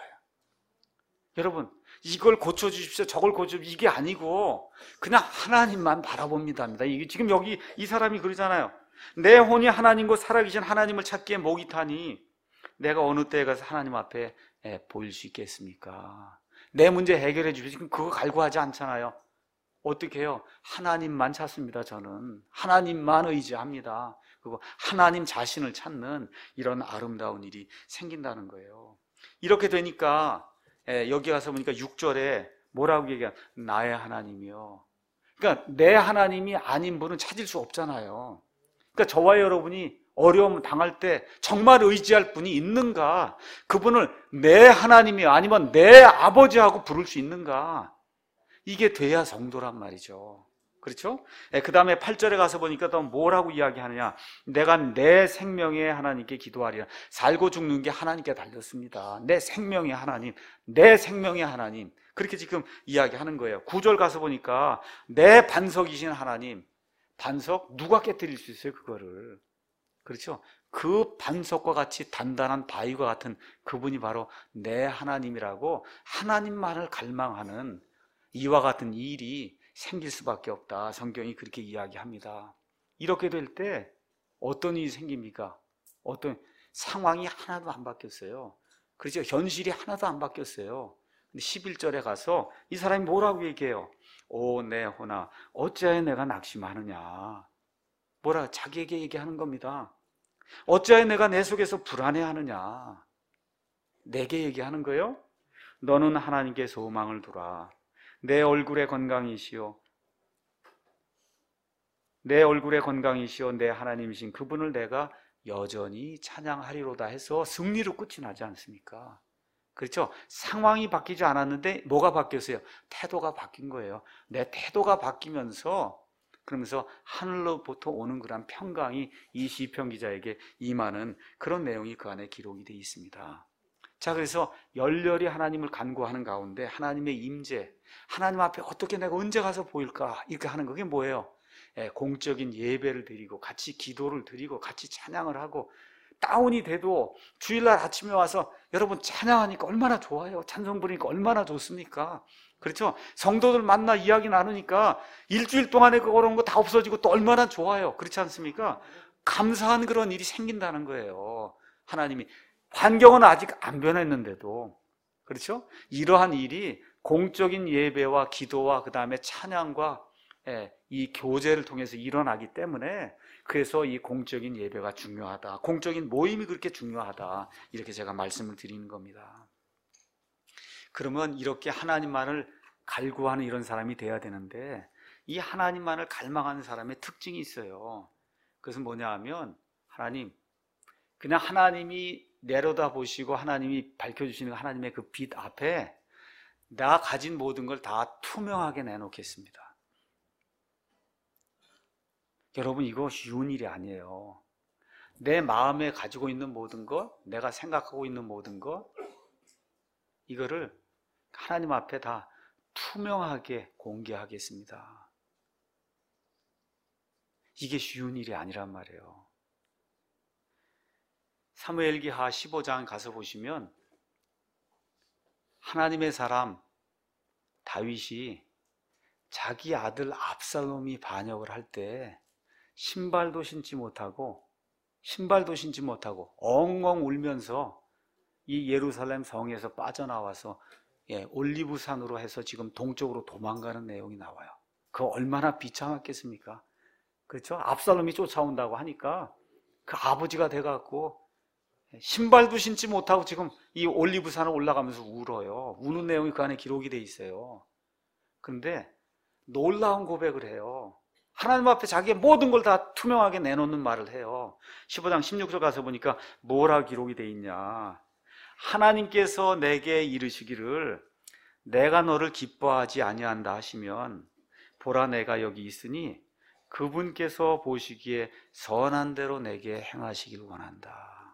S1: 여러분, 이걸 고쳐주십시오, 저걸 고쳐주십시오, 이게 아니고 그냥 하나님만 바라봅니다. 이게 지금 여기 이 사람이 그러잖아요. 내 혼이 하나님과 살아계신 하나님을 찾기에 목이 타니 내가 어느 때에 가서 하나님 앞에 보일 수 있겠습니까? 내 문제 해결해 주십시오. 지금 그거 갈구하지 않잖아요. 어떻게 해요? 하나님만 찾습니다. 저는 하나님만 의지합니다. 그리고 하나님 자신을 찾는 이런 아름다운 일이 생긴다는 거예요. 이렇게 되니까 여기 가서 보니까 육 절에 뭐라고 얘기해요? 나의 하나님이요. 그러니까 내 하나님이 아닌 분은 찾을 수 없잖아요. 그러니까 저와 여러분이 어려움 당할 때 정말 의지할 분이 있는가? 그분을 내 하나님이 아니면 내 아버지하고 부를 수 있는가? 이게 돼야 성도란 말이죠. 그렇죠? 그 다음에 팔 절에 가서 보니까 또 뭐라고 이야기하느냐. 내가 내 생명에 하나님께 기도하리라. 살고 죽는 게 하나님께 달렸습니다. 내 생명의 하나님, 내 생명의 하나님. 그렇게 지금 이야기하는 거예요. 구 절 가서 보니까 내 반석이신 하나님. 반석 누가 깨뜨릴 수 있어요, 그거를? 그렇죠? 그 반석과 같이 단단한 바위와 같은 그분이 바로 내 하나님이라고, 하나님만을 갈망하는 이와 같은 일이 생길 수밖에 없다. 성경이 그렇게 이야기합니다. 이렇게 될 때 어떤 일이 생깁니까? 어떤 상황이 하나도 안 바뀌었어요. 그렇죠? 현실이 하나도 안 바뀌었어요. 근데 십일 절에 가서 이 사람이 뭐라고 얘기해요? 오, 내 혼아, 어찌하여 내가 낙심하느냐. 뭐라 자기에게 얘기하는 겁니다. 어찌하여 내가 내 속에서 불안해하느냐. 내게 얘기하는 거예요. 너는 하나님께 소망을 두라. 내 얼굴의 건강이시오. 내 얼굴의 건강이시오. 내 하나님이신 그분을 내가 여전히 찬양하리로다 해서 승리로 끝이 나지 않습니까? 그렇죠? 상황이 바뀌지 않았는데 뭐가 바뀌었어요? 태도가 바뀐 거예요. 내 태도가 바뀌면서, 그러면서 하늘로부터 오는 그런 평강이 이 시편 기자에게 임하는 그런 내용이 그 안에 기록이 되어 있습니다. 자, 그래서 열렬히 하나님을 간구하는 가운데 하나님의 임재, 하나님 앞에 어떻게 내가 언제 가서 보일까? 이렇게 하는 그게 뭐예요? 예, 공적인 예배를 드리고 같이 기도를 드리고 같이 찬양을 하고, 다운이 돼도 주일날 아침에 와서 여러분 찬양하니까 얼마나 좋아요. 찬송 부르니까 얼마나 좋습니까? 그렇죠? 성도들 만나 이야기 나누니까 일주일 동안에 그런 거 다 없어지고 또 얼마나 좋아요. 그렇지 않습니까? 감사한 그런 일이 생긴다는 거예요. 하나님이 환경은 아직 안 변했는데도, 그렇죠? 이러한 일이 공적인 예배와 기도와 그 다음에 찬양과 이 교제를 통해서 일어나기 때문에, 그래서 이 공적인 예배가 중요하다, 공적인 모임이 그렇게 중요하다, 이렇게 제가 말씀을 드리는 겁니다. 그러면 이렇게 하나님만을 갈구하는 이런 사람이 돼야 되는데, 이 하나님만을 갈망하는 사람의 특징이 있어요. 그것은 뭐냐 하면, 하나님, 그냥 하나님이 내려다보시고 하나님이 밝혀주시는 하나님의 그 빛 앞에 나 가진 모든 걸 다 투명하게 내놓겠습니다. 여러분, 이거 쉬운 일이 아니에요. 내 마음에 가지고 있는 모든 것, 내가 생각하고 있는 모든 것, 이거를 하나님 앞에 다 투명하게 공개하겠습니다. 이게 쉬운 일이 아니란 말이에요. 사무엘기하 십오 장 가서 보시면 하나님의 사람 다윗이 자기 아들 압살롬이 반역을 할 때 신발도 신지 못하고 신발도 신지 못하고 엉엉 울면서 이 예루살렘 성에서 빠져나와서 예, 올리브산으로 해서 지금 동쪽으로 도망가는 내용이 나와요. 그거 얼마나 비참했겠습니까? 그렇죠? 압살롬이 쫓아온다고 하니까 그 아버지가 돼갖고 신발도 신지 못하고 지금 이 올리브산을 올라가면서 울어요. 우는 내용이 그 안에 기록이 돼 있어요. 그런데 놀라운 고백을 해요. 하나님 앞에 자기의 모든 걸 다 투명하게 내놓는 말을 해요. 십오 장 십육 절 가서 보니까 뭐라 기록이 돼 있냐. 하나님께서 내게 이르시기를 내가 너를 기뻐하지 아니한다 하시면 보라, 내가 여기 있으니 그분께서 보시기에 선한 대로 내게 행하시길 원한다.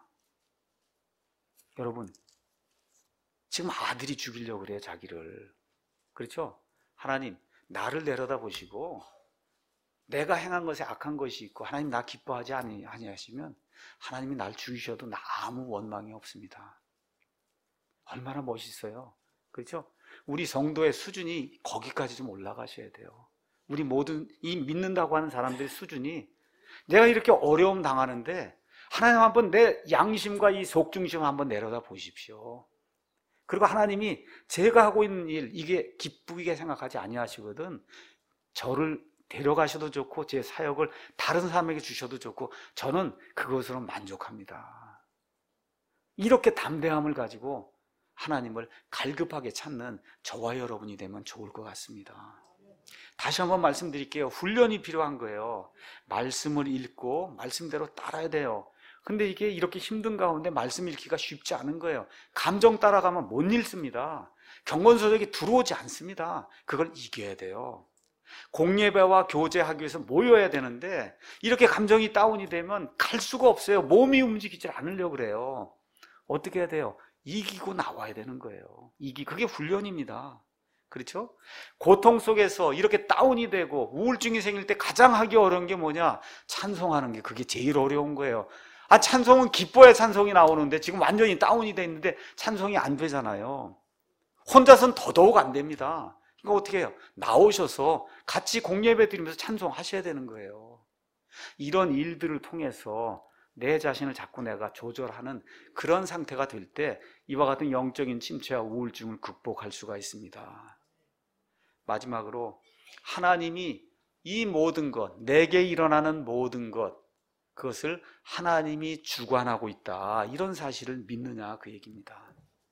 S1: 여러분, 지금 아들이 죽이려고 그래요, 자기를. 그렇죠? 하나님, 나를 내려다보시고 내가 행한 것에 악한 것이 있고 하나님 나 기뻐하지 아니하시면 하나님이 날 죽이셔도 나 아무 원망이 없습니다. 얼마나 멋있어요. 그렇죠? 우리 성도의 수준이 거기까지 좀 올라가셔야 돼요. 우리 모든 이 믿는다고 하는 사람들의 수준이, 내가 이렇게 어려움 당하는데 하나님 한번 내 양심과 이 속중심을 한번 내려다 보십시오. 그리고 하나님이 제가 하고 있는 일, 이게 기쁘게 생각하지 아니하시거든. 저를 데려가셔도 좋고 제 사역을 다른 사람에게 주셔도 좋고 저는 그것으로 만족합니다. 이렇게 담대함을 가지고 하나님을 갈급하게 찾는 저와 여러분이 되면 좋을 것 같습니다. 다시 한번 말씀드릴게요. 훈련이 필요한 거예요. 말씀을 읽고 말씀대로 따라야 돼요. 근데 이게 이렇게 힘든 가운데 말씀 읽기가 쉽지 않은 거예요. 감정 따라가면 못 읽습니다. 경건서적이 들어오지 않습니다. 그걸 이겨야 돼요. 공예배와 교제하기 위해서 모여야 되는데 이렇게 감정이 다운이 되면 갈 수가 없어요. 몸이 움직이질 않으려고 그래요. 어떻게 해야 돼요? 이기고 나와야 되는 거예요. 이기 그게 훈련입니다. 그렇죠? 고통 속에서 이렇게 다운이 되고 우울증이 생길 때 가장 하기 어려운 게 뭐냐? 찬송하는 게 그게 제일 어려운 거예요. 아, 찬송은 기뻐야 찬송이 나오는데 지금 완전히 다운이 돼 있는데 찬송이 안 되잖아요. 혼자서는 더더욱 안 됩니다. 이거 어떻게 해요? 나오셔서 같이 공예배 드리면서 찬송하셔야 되는 거예요. 이런 일들을 통해서 내 자신을 자꾸 내가 조절하는 그런 상태가 될 때 이와 같은 영적인 침체와 우울증을 극복할 수가 있습니다. 마지막으로 하나님이 이 모든 것, 내게 일어나는 모든 것, 그것을 하나님이 주관하고 있다, 이런 사실을 믿느냐, 그 얘기입니다.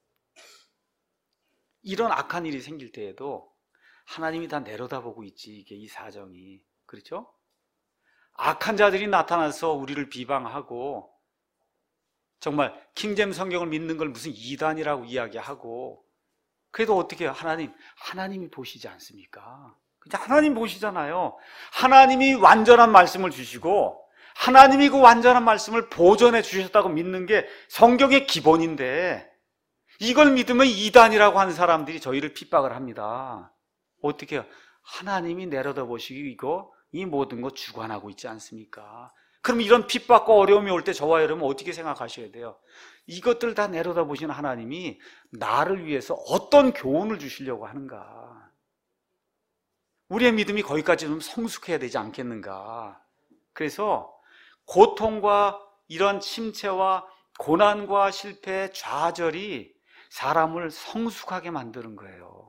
S1: 이런 악한 일이 생길 때에도 하나님이 다 내려다보고 있지, 이게 이 사정이. 그렇죠? 악한 자들이 나타나서 우리를 비방하고 정말 킹잼 성경을 믿는 걸 무슨 이단이라고 이야기하고, 그래도 어떻게 해요? 하나님, 하나님이 보시지 않습니까? 하나님 보시잖아요. 하나님이 완전한 말씀을 주시고 하나님이 그 완전한 말씀을 보존해 주셨다고 믿는 게 성경의 기본인데, 이걸 믿으면 이단이라고 하는 사람들이 저희를 핍박을 합니다. 어떻게 해요? 하나님이 내려다보시고 이 모든 거 주관하고 있지 않습니까? 그럼 이런 핍박과 어려움이 올 때 저와 여러분 어떻게 생각하셔야 돼요? 이것들 다 내려다보시는 하나님이 나를 위해서 어떤 교훈을 주시려고 하는가? 우리의 믿음이 거기까지 좀 성숙해야 되지 않겠는가? 그래서 고통과 이런 침체와 고난과 실패, 좌절이 사람을 성숙하게 만드는 거예요.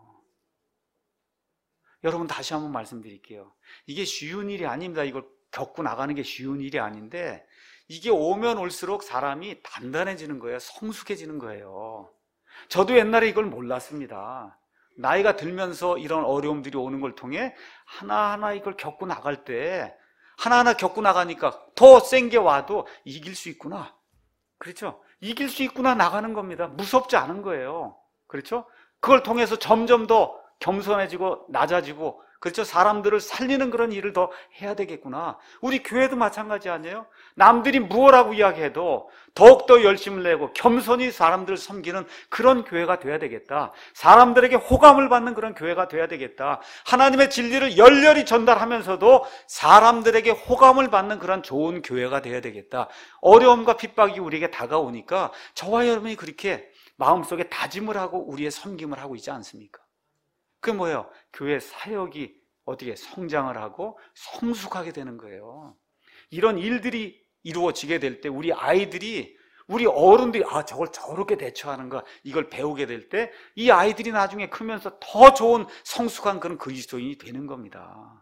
S1: 여러분, 다시 한번 말씀드릴게요. 이게 쉬운 일이 아닙니다. 이걸 겪고 나가는 게 쉬운 일이 아닌데, 이게 오면 올수록 사람이 단단해지는 거예요. 성숙해지는 거예요. 저도 옛날에 이걸 몰랐습니다. 나이가 들면서 이런 어려움들이 오는 걸 통해 하나하나 이걸 겪고 나갈 때, 하나하나 겪고 나가니까 더 센 게 와도 이길 수 있구나. 그렇죠? 이길 수 있구나 나가는 겁니다. 무섭지 않은 거예요. 그렇죠? 그걸 통해서 점점 더 겸손해지고 낮아지고, 그렇죠? 사람들을 살리는 그런 일을 더 해야 되겠구나. 우리 교회도 마찬가지 아니에요? 남들이 무엇라고 이야기해도 더욱더 열심을 내고 겸손히 사람들을 섬기는 그런 교회가 돼야 되겠다. 사람들에게 호감을 받는 그런 교회가 돼야 되겠다. 하나님의 진리를 열렬히 전달하면서도 사람들에게 호감을 받는 그런 좋은 교회가 돼야 되겠다. 어려움과 핍박이 우리에게 다가오니까 저와 여러분이 그렇게 마음속에 다짐을 하고 우리의 섬김을 하고 있지 않습니까? 그게 뭐예요? 교회 사역이 어떻게 성장을 하고 성숙하게 되는 거예요. 이런 일들이 이루어지게 될 때 우리 아이들이, 우리 어른들이 아 저걸 저렇게 대처하는가, 이걸 배우게 될 때 이 아이들이 나중에 크면서 더 좋은 성숙한 그런 그리스도인이 되는 겁니다.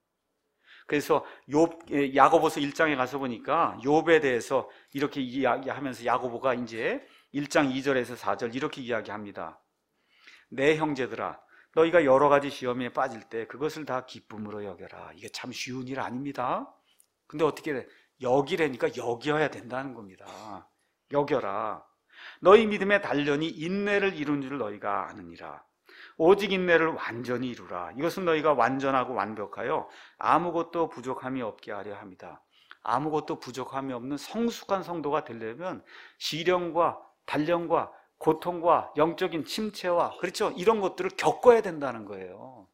S1: 그래서 욥, 야고보서 일 장에 가서 보니까 욥에 대해서 이렇게 이야기하면서 야고보가 이제 일 장 이 절에서 사 절 이렇게 이야기합니다. 내 형제들아, 너희가 여러 가지 시험에 빠질 때 그것을 다 기쁨으로 여겨라. 이게 참 쉬운 일 아닙니다. 근데 어떻게 돼? 여기라니까 여겨야 된다는 겁니다. 여겨라. 너희 믿음의 단련이 인내를 이룬 줄 너희가 아느니라. 오직 인내를 완전히 이루라. 이것은 너희가 완전하고 완벽하여 아무것도 부족함이 없게 하려 합니다. 아무것도 부족함이 없는 성숙한 성도가 되려면 시련과 단련과 고통과 영적인 침체와, 그렇죠? 이런 것들을 겪어야 된다는 거예요.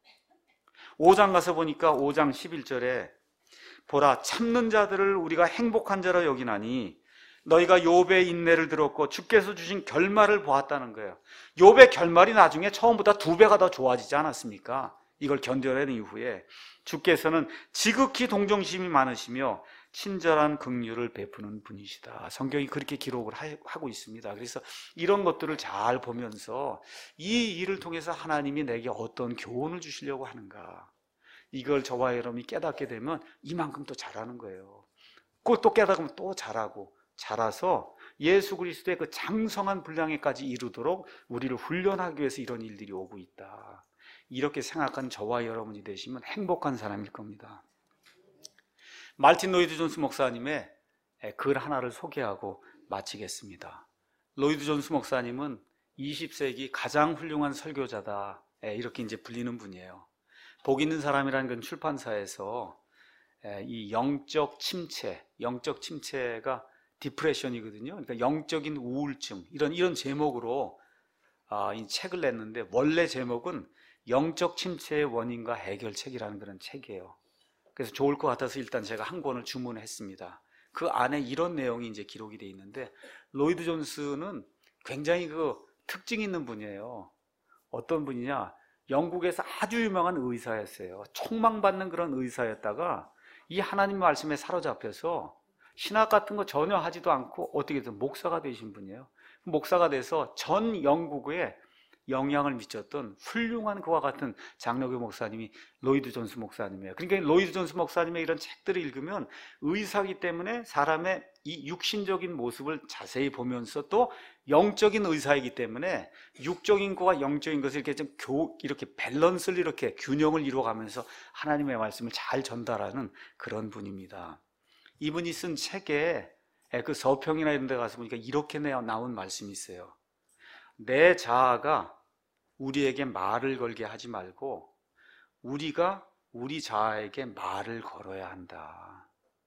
S1: 오 장 가서 보니까 오 장 십일 절에 보라, 참는 자들을 우리가 행복한 자로 여기나니 너희가 욥의 인내를 들었고 주께서 주신 결말을 보았다는 거예요. 욥의 결말이 나중에 처음보다 두 배가 더 좋아지지 않았습니까? 이걸 견뎌낸 이후에 주께서는 지극히 동정심이 많으시며 친절한 긍휼을 베푸는 분이시다. 성경이 그렇게 기록을 하고 있습니다. 그래서 이런 것들을 잘 보면서 이 일을 통해서 하나님이 내게 어떤 교훈을 주시려고 하는가, 이걸 저와 여러분이 깨닫게 되면 이만큼 또 잘하는 거예요. 꼭 또 깨닫으면 또 잘하고, 잘해서 예수 그리스도의 그 장성한 분량에까지 이루도록 우리를 훈련하기 위해서 이런 일들이 오고 있다. 이렇게 생각한 저와 여러분이 되시면 행복한 사람일 겁니다. 말틴 로이드 존스 목사님의 글 하나를 소개하고 마치겠습니다. 로이드 존스 목사님은 이십 세기 가장 훌륭한 설교자다, 이렇게 이제 불리는 분이에요. 복 있는 사람이라는 건 출판사에서 이 영적 침체, 영적 침체가 디프레션이거든요. 그러니까 영적인 우울증, 이런 이런 제목으로 아, 이 책을 냈는데, 원래 제목은 영적 침체의 원인과 해결책이라는 그런 책이에요. 그래서 좋을 것 같아서 일단 제가 한 권을 주문했습니다. 그 안에 이런 내용이 이제 기록이 되어 있는데, 로이드 존스는 굉장히 그 특징 있는 분이에요. 어떤 분이냐? 영국에서 아주 유명한 의사였어요. 촉망받는 그런 의사였다가 이 하나님 말씀에 사로잡혀서 신학 같은 거 전혀 하지도 않고 어떻게든 목사가 되신 분이에요. 목사가 돼서 전 영국에 영향을 미쳤던 훌륭한 그와 같은 장로교 목사님이 로이드 존스 목사님이에요. 그러니까 로이드 존스 목사님의 이런 책들을 읽으면 의사이기 때문에 사람의 이 육신적인 모습을 자세히 보면서 또 영적인 의사이기 때문에 육적인 것과 영적인 것을 이렇게 좀 교, 이렇게 밸런스를 이렇게 균형을 이루어가면서 하나님의 말씀을 잘 전달하는 그런 분입니다. 이분이 쓴 책에 그 서평이나 이런 데 가서 보니까 이렇게 나온 말씀이 있어요. 내 자아가 우리에게 말을 걸게 하지 말고 우리가 우리 자아에게 말을 걸어야 한다.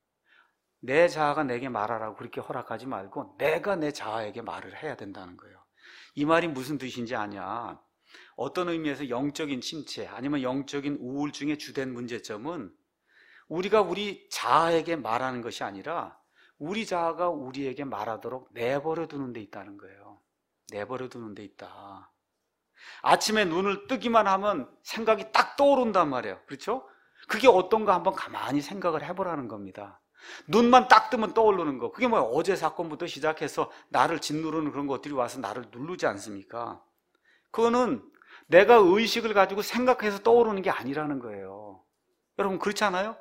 S1: 내 자아가 내게 말하라고 그렇게 허락하지 말고 내가 내 자아에게 말을 해야 된다는 거예요. 이 말이 무슨 뜻인지 아냐? 어떤 의미에서 영적인 침체 아니면 영적인 우울증의 주된 문제점은 우리가 우리 자아에게 말하는 것이 아니라 우리 자아가 우리에게 말하도록 내버려 두는 데 있다는 거예요. 내버려 두는 데 있다. 아침에 눈을 뜨기만 하면 생각이 딱 떠오른단 말이에요. 그렇죠? 그게 어떤가 한번 가만히 생각을 해보라는 겁니다. 눈만 딱 뜨면 떠오르는 거, 그게 뭐야? 어제 사건부터 시작해서 나를 짓누르는 그런 것들이 와서 나를 누르지 않습니까? 그거는 내가 의식을 가지고 생각해서 떠오르는 게 아니라는 거예요. 여러분 그렇지 않아요?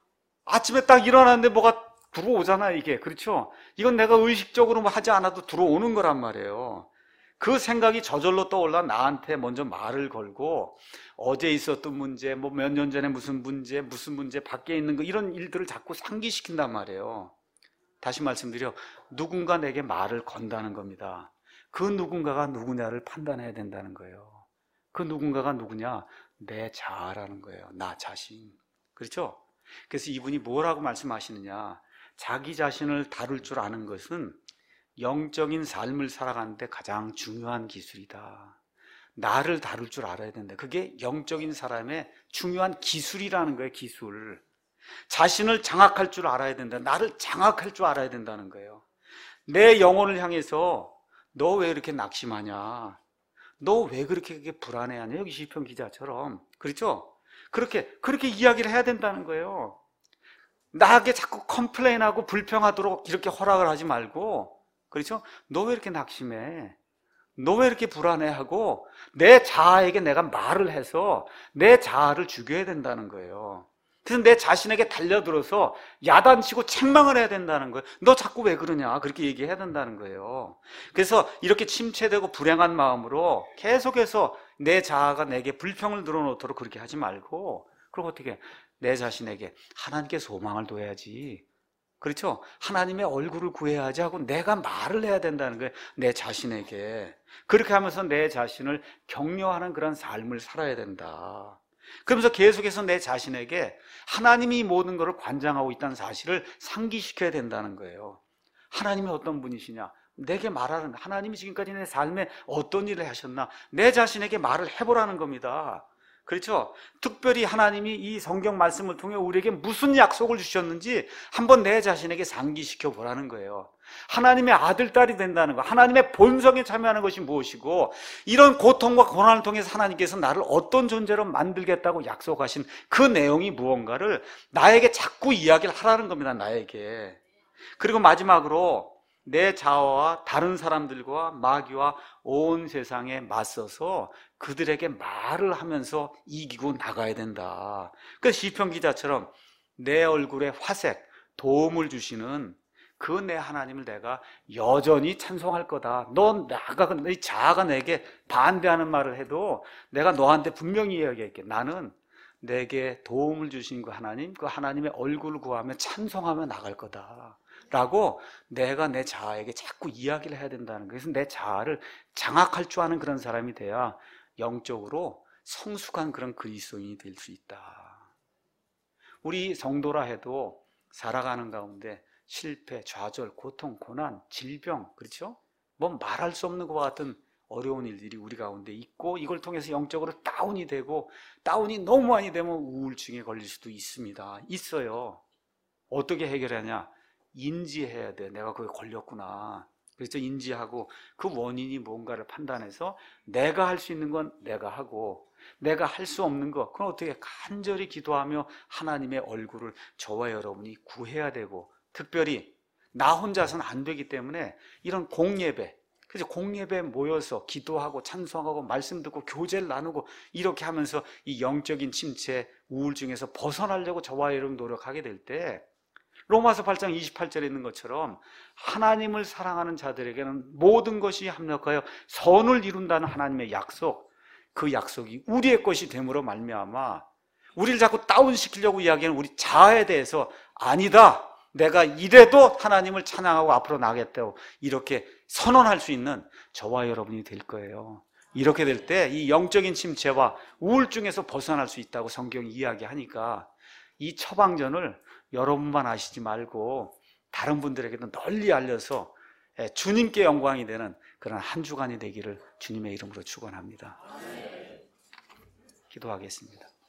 S1: 아침에 딱 일어났는데 뭐가 들어오잖아요, 이게. 그렇죠? 이건 내가 의식적으로 하지 않아도 들어오는 거란 말이에요. 그 생각이 저절로 떠올라 나한테 먼저 말을 걸고 어제 있었던 문제, 뭐 몇 년 전에 무슨 문제, 무슨 문제, 밖에 있는 거, 이런 일들을 자꾸 상기시킨단 말이에요. 다시 말씀드려, 누군가 내게 말을 건다는 겁니다. 그 누군가가 누구냐를 판단해야 된다는 거예요. 그 누군가가 누구냐? 내 자아라는 거예요. 나 자신. 그렇죠? 그래서 이분이 뭐라고 말씀하시느냐? 자기 자신을 다룰 줄 아는 것은 영적인 삶을 살아가는데 가장 중요한 기술이다. 나를 다룰 줄 알아야 된다. 그게 영적인 사람의 중요한 기술이라는 거예요. 기술. 자신을 장악할 줄 알아야 된다. 나를 장악할 줄 알아야 된다는 거예요. 내 영혼을 향해서 너 왜 이렇게 낙심하냐? 너 왜 그렇게 불안해하냐? 여기 시편 기자처럼. 그렇죠? 그렇게 그렇게 이야기를 해야 된다는 거예요. 나에게 자꾸 컴플레인하고 불평하도록 이렇게 허락을 하지 말고, 그렇죠? 너 왜 이렇게 낙심해? 너 왜 이렇게 불안해하고 내 자아에게 내가 말을 해서 내 자아를 죽여야 된다는 거예요. 그래서 내 자신에게 달려들어서 야단치고 책망을 해야 된다는 거예요. 너 자꾸 왜 그러냐? 그렇게 얘기해야 된다는 거예요. 그래서 이렇게 침체되고 불행한 마음으로 계속해서 내 자아가 내게 불평을 늘어놓도록 그렇게 하지 말고, 그리고 어떻게 내 자신에게 하나님께 소망을 둬야지. 그렇죠? 하나님의 얼굴을 구해야지 하고 내가 말을 해야 된다는 거예요. 내 자신에게. 그렇게 하면서 내 자신을 격려하는 그런 삶을 살아야 된다. 그러면서 계속해서 내 자신에게 하나님이 모든 것을 관장하고 있다는 사실을 상기시켜야 된다는 거예요. 하나님이 어떤 분이시냐? 내게 말하는, 하나님이 지금까지 내 삶에 어떤 일을 하셨나? 내 자신에게 말을 해보라는 겁니다. 그렇죠? 특별히 하나님이 이 성경 말씀을 통해 우리에게 무슨 약속을 주셨는지 한번 내 자신에게 상기시켜 보라는 거예요. 하나님의 아들, 딸이 된다는 거, 하나님의 본성에 참여하는 것이 무엇이고, 이런 고통과 고난을 통해서 하나님께서 나를 어떤 존재로 만들겠다고 약속하신 그 내용이 무언가를 나에게 자꾸 이야기를 하라는 겁니다. 나에게. 그리고 마지막으로 내 자아와 다른 사람들과 마귀와 온 세상에 맞서서 그들에게 말을 하면서 이기고 나가야 된다. 그래서 시편 기자처럼 내 얼굴에 화색, 도움을 주시는 그 내 하나님을 내가 여전히 찬송할 거다. 너 나가, 네 자아가 내게 반대하는 말을 해도 내가 너한테 분명히 이야기할게. 나는 내게 도움을 주신 그 하나님, 그 하나님의 얼굴을 구하며 찬송하며 나갈 거다. 라고 내가 내 자아에게 자꾸 이야기를 해야 된다는 거예요. 그래서 내 자아를 장악할 줄 아는 그런 사람이 돼야 영적으로 성숙한 그런 그리스도인이 될 수 있다. 우리 성도라 해도 살아가는 가운데 실패, 좌절, 고통, 고난, 질병, 그렇죠? 뭐 말할 수 없는 것과 같은 어려운 일들이 우리 가운데 있고, 이걸 통해서 영적으로 다운이 되고, 다운이 너무 많이 되면 우울증에 걸릴 수도 있습니다. 있어요. 어떻게 해결하냐? 인지해야 돼. 내가 거기에 걸렸구나. 그래서 인지하고 그 원인이 뭔가를 판단해서 내가 할 수 있는 건 내가 하고, 내가 할 수 없는 거, 그럼 어떻게 간절히 기도하며 하나님의 얼굴을 저와 여러분이 구해야 되고, 특별히 나 혼자서는 안 되기 때문에 이런 공예배, 그래서 공예배에 모여서 기도하고 찬송하고 말씀 듣고 교제를 나누고 이렇게 하면서 이 영적인 침체, 우울증에서 벗어나려고 저와 여러분 노력하게 될 때, 로마서 팔 장 이십팔 절에 있는 것처럼 하나님을 사랑하는 자들에게는 모든 것이 합력하여 선을 이룬다는 하나님의 약속, 그 약속이 우리의 것이 됨으로 말미암아 우리를 자꾸 다운시키려고 이야기하는 우리 자아에 대해서 아니다, 내가 이래도 하나님을 찬양하고 앞으로 나가겠다고 이렇게 선언할 수 있는 저와 여러분이 될 거예요. 이렇게 될 때 이 영적인 침체와 우울증에서 벗어날 수 있다고 성경이 이야기하니까 이 처방전을 여러분만 아시지 말고 다른 분들에게도 널리 알려서 주님께 영광이 되는 그런 한 주간이 되기를 주님의 이름으로 축원합니다. 기도하겠습니다.